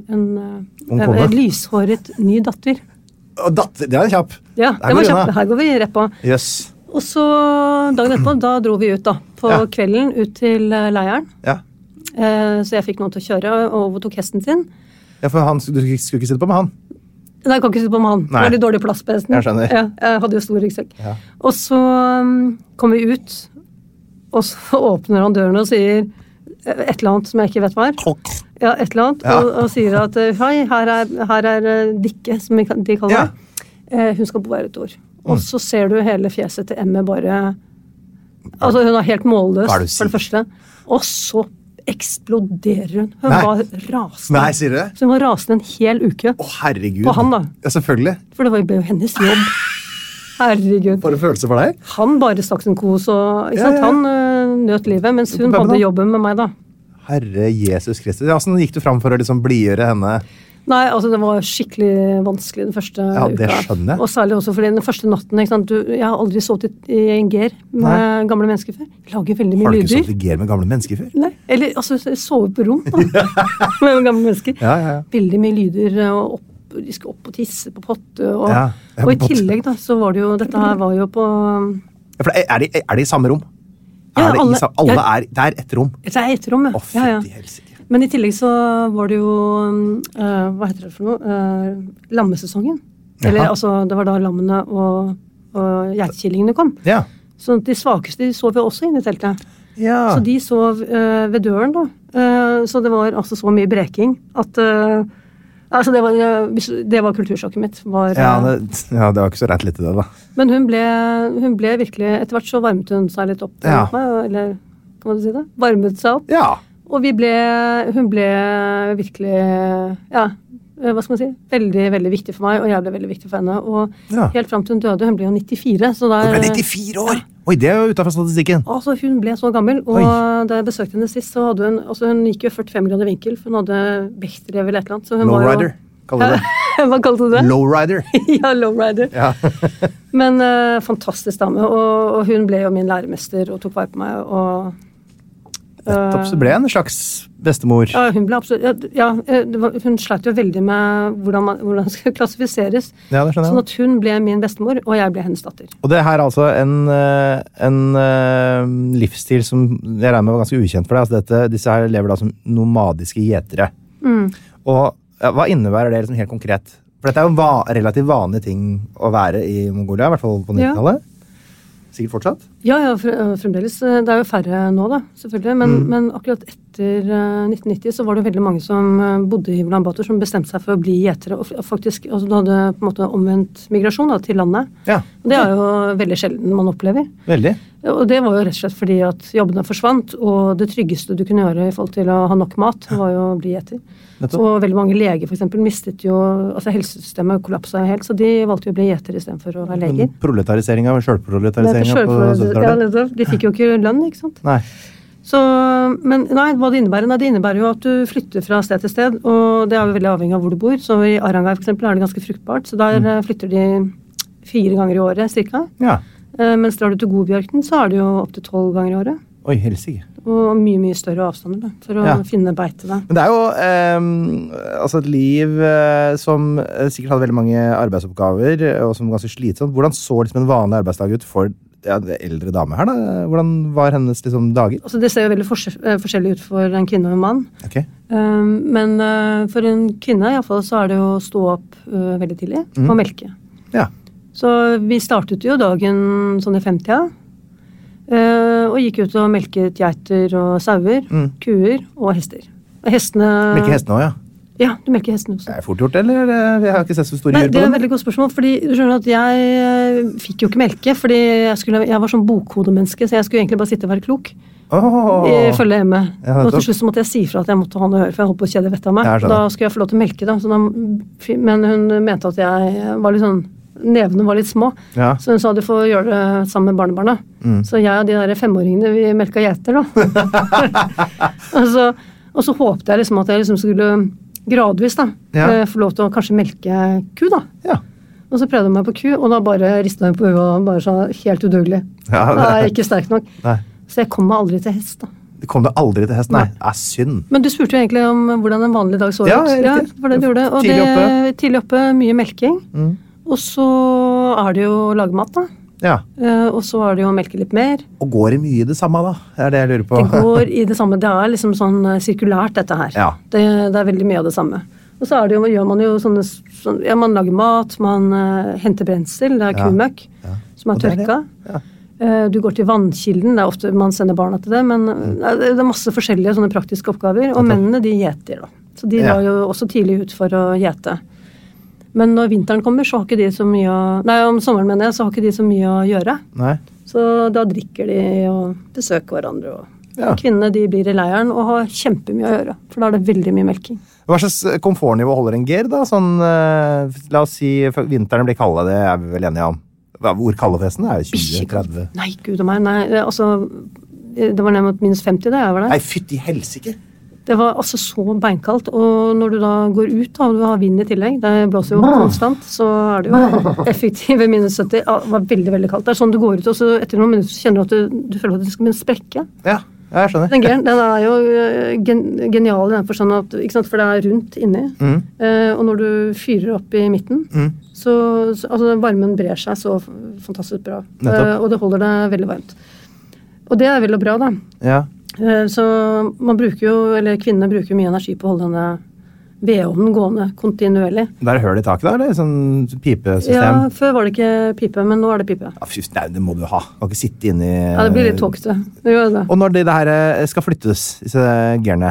Speaker 4: en lyshåret ny datter.
Speaker 3: Datter, det kjapp.
Speaker 4: Ja, det var kjapp. Her går vi rett på.
Speaker 3: Yes.
Speaker 4: Og så dagen etterpå, da dro vi ut da, på kvelden ut til leiren. Ja. Så jeg fikk noen til å kjøre, og overtok hesten sin. Ja, for du skulle ikke sitte på med han? Nei, jeg kan ikke sitte på med han. Det var litt dårlig plass på hesten.
Speaker 3: Jeg skjønner.
Speaker 4: Ja, jeg hadde jo stor ryggsekk. Ja. Og så kom vi ut, og så åpner han døren og sier et eller annet som jeg ikke vet hva er. Ja, et eller annet, og sier at hei, her er Dikke, som de kaller det. Hun skal bo her et år. Og så ser du hele fjeset til Emme bare... Altså, hun er helt målløs, for det første. Og så eksploderer hun. Hun var rasende.
Speaker 3: Nei, sier du det?
Speaker 4: Så hun var rasende en hel uke.
Speaker 3: Herregud.
Speaker 4: På han, da.
Speaker 3: Ja, selvfølgelig.
Speaker 4: For det ble jo hennes jobb. Herregud.
Speaker 3: For en følelse for deg?
Speaker 4: Han bare stakk sin kos, og han nøt livet, mens hun hadde jobben med meg, da.
Speaker 3: Herre Jesus Kristus. Ja, sånn gikk du fram for å liksom blidgjøre henne...
Speaker 4: Nei, altså det var skikkelig vanskelig den første uka.
Speaker 3: Ja, det skjønner jeg.
Speaker 4: Og særlig også fordi den første natten, ikke sant? Jeg har aldri sovet i en ger med gamle mennesker før. Jeg lager veldig mye lyder.
Speaker 3: Har du ikke sovet i ger med gamle mennesker før?
Speaker 4: Nei, eller altså jeg sover på rom da, med gamle mennesker. Ja. Veldig mye lyder, og de skal opp og tisse på potte, og i tillegg da, så var det jo, dette her var jo på...
Speaker 3: Ja, for er de i samme rom?
Speaker 4: Ja,
Speaker 3: det er et rom?
Speaker 4: Det er et rom, ja.
Speaker 3: Å, fytti helsike.
Speaker 4: Men i tillegg så var det jo, hva heter det for noe? Lammesesongen. Eller altså, det var da lammene og geitkillingene kom. Ja. Så de svakeste, de sov jo også inne i teltet. Ja. Så de sov ved døren da. Så det var altså så mye breking at... Altså det var kultursjokket mitt.
Speaker 3: Det var ikke så rett litt i det da.
Speaker 4: Men hun ble virkelig, etter hvert så varmet hun seg litt opp. Eller, kan man si det? Varmet seg opp. Ja. Og hun ble virkelig, hva skal man si, veldig, veldig viktig for meg, og jeg ble veldig viktig for henne. Og helt frem til hun døde, hun ble jo 94. Så der,
Speaker 3: hun ble 94 år? Oi, det er jo utenfor statistikken.
Speaker 4: Altså, hun ble så gammel, og da jeg besøkte henne sist, så hadde hun gikk jo 45 grader vinkel, for hun hadde Bechdel eller et eller annet. Så hun var jo,
Speaker 3: kaller det.
Speaker 4: Hva kalte du det?
Speaker 3: Lowrider.
Speaker 4: Ja, lowrider.
Speaker 3: Ja.
Speaker 4: Men fantastisk dame, og hun ble jo min læremester og tok vare på meg, og
Speaker 3: Nettopp, så ble en slags bestemor.
Speaker 4: Ja, hun ble absolutt, hun sleit jo veldig med hvordan det skulle klassifiseres.
Speaker 3: Ja, det skjønner jeg.
Speaker 4: Sånn at hun ble min bestemor, og jeg ble hennes datter.
Speaker 3: Og det her er altså en livsstil som jeg regner med var ganske ukjent for deg. Altså disse her lever da som nomadiske gjetere. Og hva innebærer det liksom helt konkret? For dette er jo en relativt vanlig ting å være i Mongolia, i hvert fall på 90-tallet. Sikkert fortsatt? Ja,
Speaker 4: fremdeles. Det er jo færre nå da, selvfølgelig. Men akkurat etter 1990 så var det veldig mange som bodde i Ulan Bator som bestemte seg for å bli gjetere. Og faktisk, altså, du hadde på en måte omvendt migrasjon da, til landet.
Speaker 3: Ja.
Speaker 4: Og det er jo veldig sjelden man opplever.
Speaker 3: Veldig.
Speaker 4: Og det var jo rett og slett fordi at jobbene forsvant, og det tryggeste du kunne gjøre i forhold til å ha nok mat, var jo å bli gjeter. Og veldig mange leger for eksempel mistet jo, altså helsesystemet kollapset helt, så de valgte jo å bli gjeter i stedet for å være leger.
Speaker 3: Proletarisering av selvproletarisering.
Speaker 4: De fikk jo ikke lønn, ikke sant?
Speaker 3: Nei.
Speaker 4: Så, men hva det innebærer? Nei, det innebærer jo at du flytter fra sted til sted, og det er jo veldig avhengig av hvor du bor. Så i Arangai for eksempel er det ganske fruktbart, så der flytter de 4 ganger i året cirka.
Speaker 3: Ja.
Speaker 4: Mens drar du til Godbjørken, så er det jo opp til 12 ganger i året.
Speaker 3: Oi, helsike.
Speaker 4: Og mye større avstander da, for å finne beite da.
Speaker 3: Men det er jo altså et liv som sikkert hadde veldig mange arbeidsoppgaver, og som var ganske slitsomt. Hvordan så liksom en vanlig arbeidsdag ut for det eldre dame her da? Hvordan var hennes liksom, dager? Altså, det ser jo veldig forskjellig ut for en kvinne og en mann. Okay.
Speaker 4: Men for en kvinne i hvert fall så er det jo å stå opp veldig tidlig og melke.
Speaker 3: Ja.
Speaker 4: Så vi startet jo dagen sånn i 50-tida. Og gikk ut og melket geiter og sauer, kuer og hester. Og hestene...
Speaker 3: Melke hestene også, ja?
Speaker 4: Ja, du melker hestene også.
Speaker 3: Det er fort gjort, eller? Jeg har ikke sett så store dyr på dem.
Speaker 4: Det er et veldig godt spørsmål, fordi du skjønner at jeg fikk jo ikke melke, fordi jeg var sånn bokhodemenneske, så jeg skulle egentlig bare sitte og være klok. Følge hjemme. Ja, og til slutt så måtte jeg si fra at jeg måtte ha noe å høre, for jeg holdt på å kjede vettet av meg. Da skulle jeg få lov til å melke da, men hun mente at jeg var litt sånn, nevene var litt små, så hun sa du får gjøre det sammen med barnebarna. Så jeg og de der 5-åringene, vi melka geiter da. og så håpte jeg liksom at jeg liksom skulle gradvis da, få lov til å kanskje melke ku da. Ja. Og så prøvde jeg meg på ku, og da bare ristet jeg på huet og bare sa helt udøgelig. Ja, det er ikke sterk nok. Nei. Så jeg kom meg aldri til hest da.
Speaker 3: Det kom deg aldri til hest? Nei, det er synd.
Speaker 4: Men du spurte jo egentlig om hvordan en vanlig dag så ut. Ja, for det du gjorde. Og tidlig oppe, mye melking. Og så er det jo å lage mat da.
Speaker 3: Ja.
Speaker 4: Og så er det jo å melke litt mer.
Speaker 3: Og går det mye i det samme da? Er det jeg lurer på?
Speaker 4: Det går i det samme. Det er liksom sånn sirkulært dette her. Ja. Det er veldig mye av det samme. Og så gjør man jo sånne, man lager mat, man henter brensel, det er kumøkk, som er tørka. Du går til vannkilden, det er ofte man sender barna til det, men det er masse forskjellige sånne praktiske oppgaver, og mennene de gjeter da. Så de drar jo også tidlig ut for å gjete. Men når vinteren kommer, så har ikke de så mye om sommeren mener jeg, så har ikke de så mye å gjøre.
Speaker 3: Nei.
Speaker 4: Så da drikker de og besøker hverandre. Og kvinnene de blir i leiren og har kjempemye å gjøre, for da er det veldig mye melking.
Speaker 3: Hva slags komfortnivå holder en ger da? Sånn, la oss si, vinteren blir kalde, det er vi vel enige om. Hvor kalde forresten? Er det 20-30?
Speaker 4: Nei, gud og meg, nei. Altså, det var nærmere minus 50 da jeg var der.
Speaker 3: Nei, fytti helsike!
Speaker 4: Det var altså så beinkaldt, og når du da går ut da, og du har vind i tillegg, det blåser jo konstant, så er det jo effektive minus 70. Det var veldig, veldig kaldt. Det er sånn du går ut, og så etter noen minutter så kjenner du at du føler at det skal begynne å sprekke.
Speaker 3: Ja, jeg skjønner.
Speaker 4: Den er jo genial i den forstand at, ikke sant, for det er rundt inni, og når du fyrer opp i midten, så altså, varmen brer seg så fantastisk bra, og det holder det veldig varmt. Og det er veldig bra da.
Speaker 3: Ja.
Speaker 4: Så man bruker jo, eller kvinnene bruker mye energi på å holde denne vedovnen gående kontinuerlig.
Speaker 3: Det er høl i taket da, eller? Sånn pipesystem?
Speaker 4: Ja, før var det ikke pipe, men nå er det pipe.
Speaker 3: Ja, nei, det må du ha. Du kan ikke sitte inne i...
Speaker 4: Ja, det blir litt tåkete. Det gjør det.
Speaker 3: Og når det her skal flyttes, disse gerne,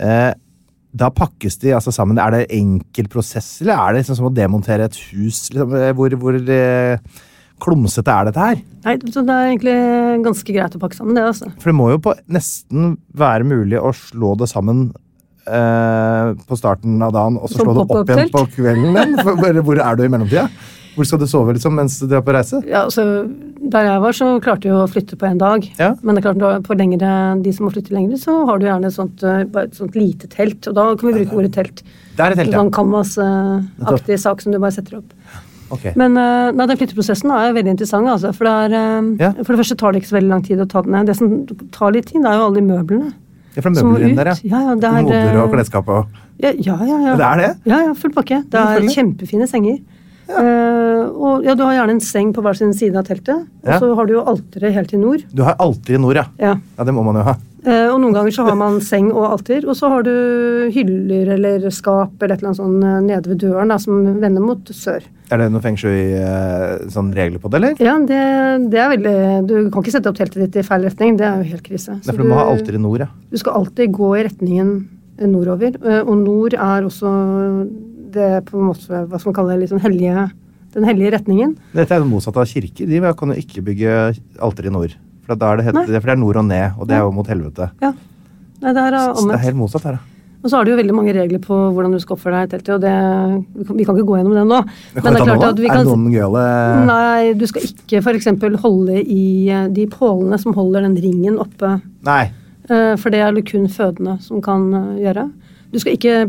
Speaker 3: da pakkes de altså sammen. Er det enkel prosess, eller er det liksom som å demontere et hus? Liksom, hvor klumsete er dette her?
Speaker 4: Nei, så det er egentlig ganske greit å pakke sammen det, altså.
Speaker 3: For det må jo nesten være mulig å slå det sammen på starten av dagen, og så slå det opp igjen på kvelden. Hvor er du i mellomtida? Hvor skal du sove liksom, mens du er på reise?
Speaker 4: Ja, altså, der jeg var, så klarte jeg å flytte på en dag.
Speaker 3: Ja.
Speaker 4: Men det er klart, på lengre, de som må flytte lengre, så har du gjerne bare et sånt lite telt. Og da kan vi bruke ordet telt.
Speaker 3: Det er et telt, ja.
Speaker 4: Sånn canvas-aktig sak som du bare setter opp.
Speaker 3: Okay.
Speaker 4: Men den flytteprosessen er veldig interessant, altså. For for det første tar det ikke så veldig lang tid å ta den ned. Det som tar litt tid, det er jo alle de møblene.
Speaker 3: Ja, fra møbler inn der, ja.
Speaker 4: Ja, det er...
Speaker 3: Moder og klesskap og...
Speaker 4: Ja.
Speaker 3: Det er det?
Speaker 4: Ja, full pakke. Det er kjempefine senger. Ja. Og du har gjerne en seng på hver sin side av teltet, og så har du jo alteret helt i nord.
Speaker 3: Du har alter i nord, ja. Ja, det må man jo ha.
Speaker 4: Og noen ganger så har man seng og alter, og så har du hyller eller skap eller et eller annet sånn nede ved døren da, som vender mot sør.
Speaker 3: Er det noe feng shui sånn regler på det, eller?
Speaker 4: Ja, det er veldig... Du kan ikke sette opp teltet ditt i feil retning, det er jo helt krise.
Speaker 3: Det er for du må ha alter i nord, ja.
Speaker 4: Du skal alltid gå i retningen nordover, og nord er også det på en måte, hva skal man kalle det, litt sånn den hellige retningen. Dette
Speaker 3: er jo motsatt av kirker, de kan jo ikke bygge alter i nord. For da er for det er nord og ned, og det er jo mot helvete.
Speaker 4: Ja, nei, det er omvendt.
Speaker 3: Det er helt motsatt her, da.
Speaker 4: Og så har du jo veldig mange regler på hvordan du skal oppføre deg i teltet, og vi kan ikke gå gjennom det nå.
Speaker 3: Men det er klart at vi kan... Er det noen gøle...
Speaker 4: Nei, du skal ikke for eksempel holde i de pålene som holder den ringen oppe.
Speaker 3: Nei.
Speaker 4: For det er det kun fødende som kan gjøre. Du skal ikke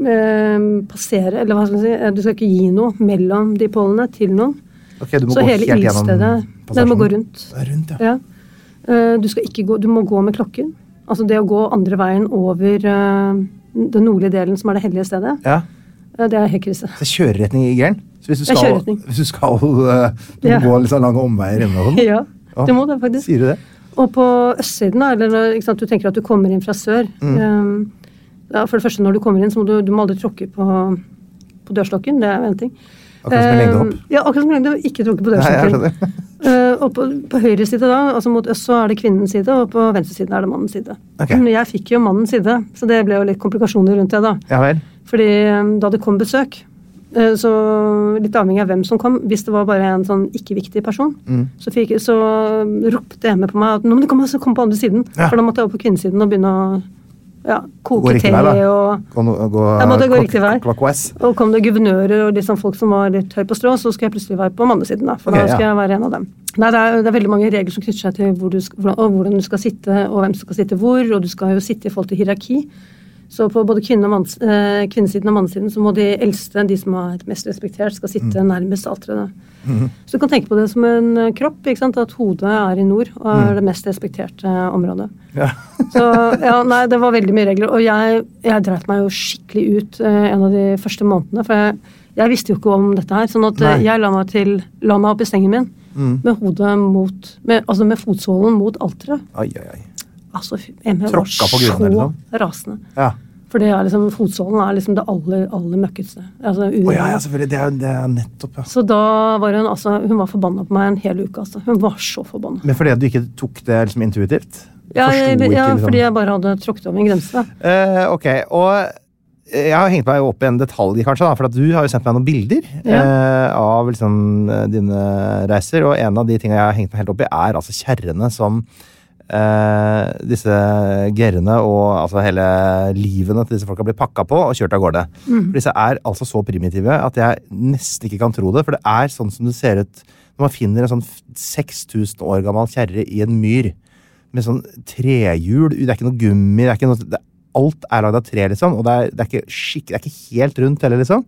Speaker 4: passere, eller hva skal jeg si, du skal ikke gi noe mellom de pålene til noen.
Speaker 3: Ok, du må
Speaker 4: så
Speaker 3: gå
Speaker 4: hele
Speaker 3: helt gjennom
Speaker 4: passasjen? Det må gå rundt.
Speaker 3: Det er rundt,
Speaker 4: ja. Du skal ikke gå, du må gå med klokken. Altså det å gå andre veien over den nordlige delen som er det hellige stedet.
Speaker 3: Ja.
Speaker 4: Det er helt krise.
Speaker 3: Det er kjøreretning i gæren? Så hvis du skal du må gå litt sånn lange omveier innom.
Speaker 4: Ja, det må det faktisk.
Speaker 3: Sier du det?
Speaker 4: Og på østsiden, eller ikke sant, du tenker at du kommer inn fra sør. For det første, når du kommer inn, så må du må aldri tråkke på dørslokken. Det er en ting.
Speaker 3: Akkurat som en lengde opp?
Speaker 4: Ja, akkurat som en lengde opp. Ikke tråkke på dørslokken. Og på høyre side da, altså mot øst, så er det kvinnens side, og på venstre side er det mannens side.
Speaker 3: Okay.
Speaker 4: Men jeg fikk jo mannens side, så det ble jo litt komplikasjoner rundt det da.
Speaker 3: Ja vel.
Speaker 4: Fordi da det kom besøk, så litt avhengig av hvem som kom, hvis det var bare en sånn ikke-viktig person, så ropte hjemme på meg at nå må du komme på andre siden, for da måtte jeg opp på kvinnesiden og begynne å koke te og... Jeg måtte gå riktig vei. Og kom det guvernører og liksom folk som var litt høy på strå, så skal jeg plutselig være på mannesiden da, for da skal jeg være en av dem. Nei, det er veldig mange regler som knytter seg til hvordan du skal sitte, og hvem som skal sitte hvor, og du skal jo sitte i forhold til hierarki. Så på både kvinnesiden og mannesiden så må de eldste, de som er mest respektert, skal sitte nærmest alteret. Så du kan tenke på det som en kropp, ikke sant? At hodet er i nord og er det mest respekterte området.
Speaker 3: Ja.
Speaker 4: Så nei, det var veldig mye regler, og jeg dreit meg jo skikkelig ut en av de første månedene, for jeg visste jo ikke om dette her, sånn at jeg la meg opp i sengen min med hodet med fotsålen mot alteret.
Speaker 3: Oi.
Speaker 4: Altså, Emma var så rasende.
Speaker 3: Ja.
Speaker 4: For det er liksom, fotsålen er liksom det aller møkkeste. Altså,
Speaker 3: ja, selvfølgelig, det er nettopp, ja.
Speaker 4: Så da var hun var forbannet på meg en hel uke, altså. Hun var så forbannet.
Speaker 3: Men fordi du ikke tok det liksom intuitivt?
Speaker 4: Ja, fordi jeg bare hadde tråkket over en grense.
Speaker 3: Ok, og jeg har hengt meg opp i en detalj kanskje, da, for at du har jo sendt meg noen bilder av liksom dine reiser, og en av de tingene jeg har hengt meg helt opp i er altså kjerrene som disse gerrene og altså hele livene til disse folka blir pakka på og kjørt av gårde. For disse er altså så primitive at jeg nesten ikke kan tro det, for det er sånn som det ser ut når man finner en sånn 6000 år gammel kjerre i en myr med sånn trehjul, det er ikke noe gummi, det er ikke noe, alt er laget av tre liksom, og det er ikke helt rundt heller liksom.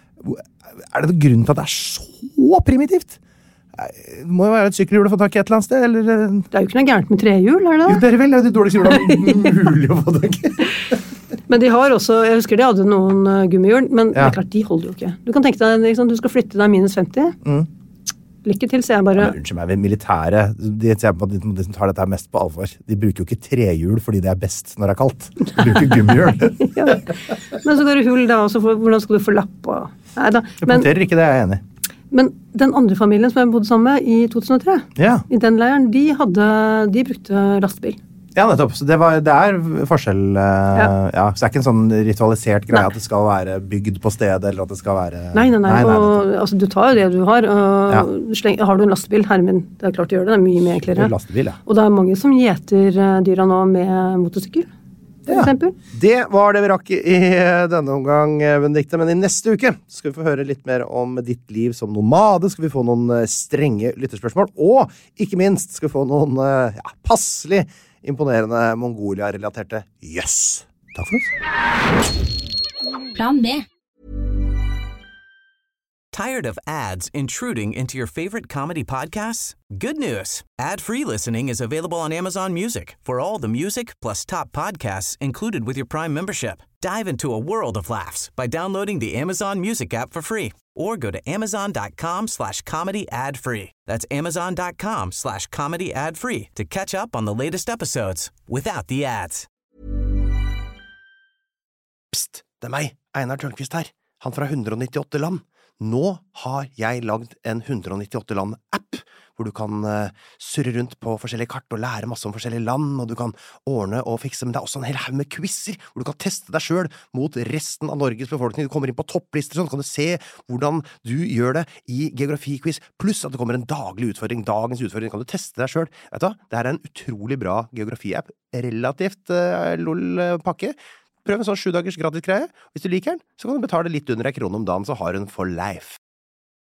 Speaker 3: Er det noen grunn til at det er så primitivt? Det må jo være et sykkelhjul å få tak i et eller annet sted, eller...
Speaker 4: Det er jo ikke noe gærent med trehjul, er det da?
Speaker 3: Jo, det er vel de dårligste hjulene mulig å få tak i.
Speaker 4: Men de har også, jeg husker de hadde noen gummihjul, men det er klart, de holder jo ikke. Du kan tenke deg, du skal flytte deg minus 50. Lykke til, så jeg bare...
Speaker 3: Ja, unnskyld meg, militære, de som tar dette mest på alvor, de bruker jo ikke trehjul fordi det er best når det er kaldt. De bruker gummihjul.
Speaker 4: Ja. Men så går det hull da, og hvordan skal du få lapp og... Neida.
Speaker 3: Jeg punkterer ikke det, jeg er enig.
Speaker 4: Men den andre familien som jeg bodde sammen med i 2003, i den leiren, de brukte lastbil.
Speaker 3: Ja, nettopp. Så det er forskjell. Så det er ikke en sånn ritualisert greie at det skal være bygd på stedet, eller at det skal være...
Speaker 4: Nei. Og, altså, du tar jo det du har, og har du en lastbil, herre min, det er klart å gjøre det, det er mye enklere.
Speaker 3: Lastebil, ja.
Speaker 4: Og det er mange som gjeter dyra nå med motorsykkel. for eksempel.
Speaker 3: Det var det vi rakk i denne omgang, Benedikte, men i neste uke skal vi få høre litt mer om ditt liv som nomade, skal vi få noen strenge lytterspørsmål, og ikke minst skal vi få noen passelig imponerende Mongolia-relaterte jøss. Takk for oss.
Speaker 7: Plan B.
Speaker 1: Tired of ads intruding into your favorite comedy podcasts? Good news. Ad-free listening is available on Amazon Music for all the music plus top podcasts included with your Prime membership. Dive into a world of laughs by downloading the Amazon Music app for free or go to amazon.com/comedy ad-free. That's amazon.com/comedy ad-free to catch up on the latest episodes without the ads.
Speaker 3: Psst, det meg, Einar Tørnquist her, han fra 198 land. Nå har jeg lagd en 198 land-app, hvor du kan surre rundt på forskjellige kart og lære masse om forskjellige land, og du kan ordne og fikse, men det også en hel haug med quizzer, hvor du kan teste deg selv mot resten av Norges befolkning. Du kommer inn på topplister, sånn kan du se hvordan du gjør det i geografiquiz, pluss at det kommer en daglig utfordring. Dagens utfordring kan du teste deg selv. Vet du hva? Det er en utrolig bra geografi-app, relativt lol-pakke. Prøv en sånn 7 dagers gratis greie. Hvis du liker den, så kan du betale litt under 1 krone om dagen, så har du den for life.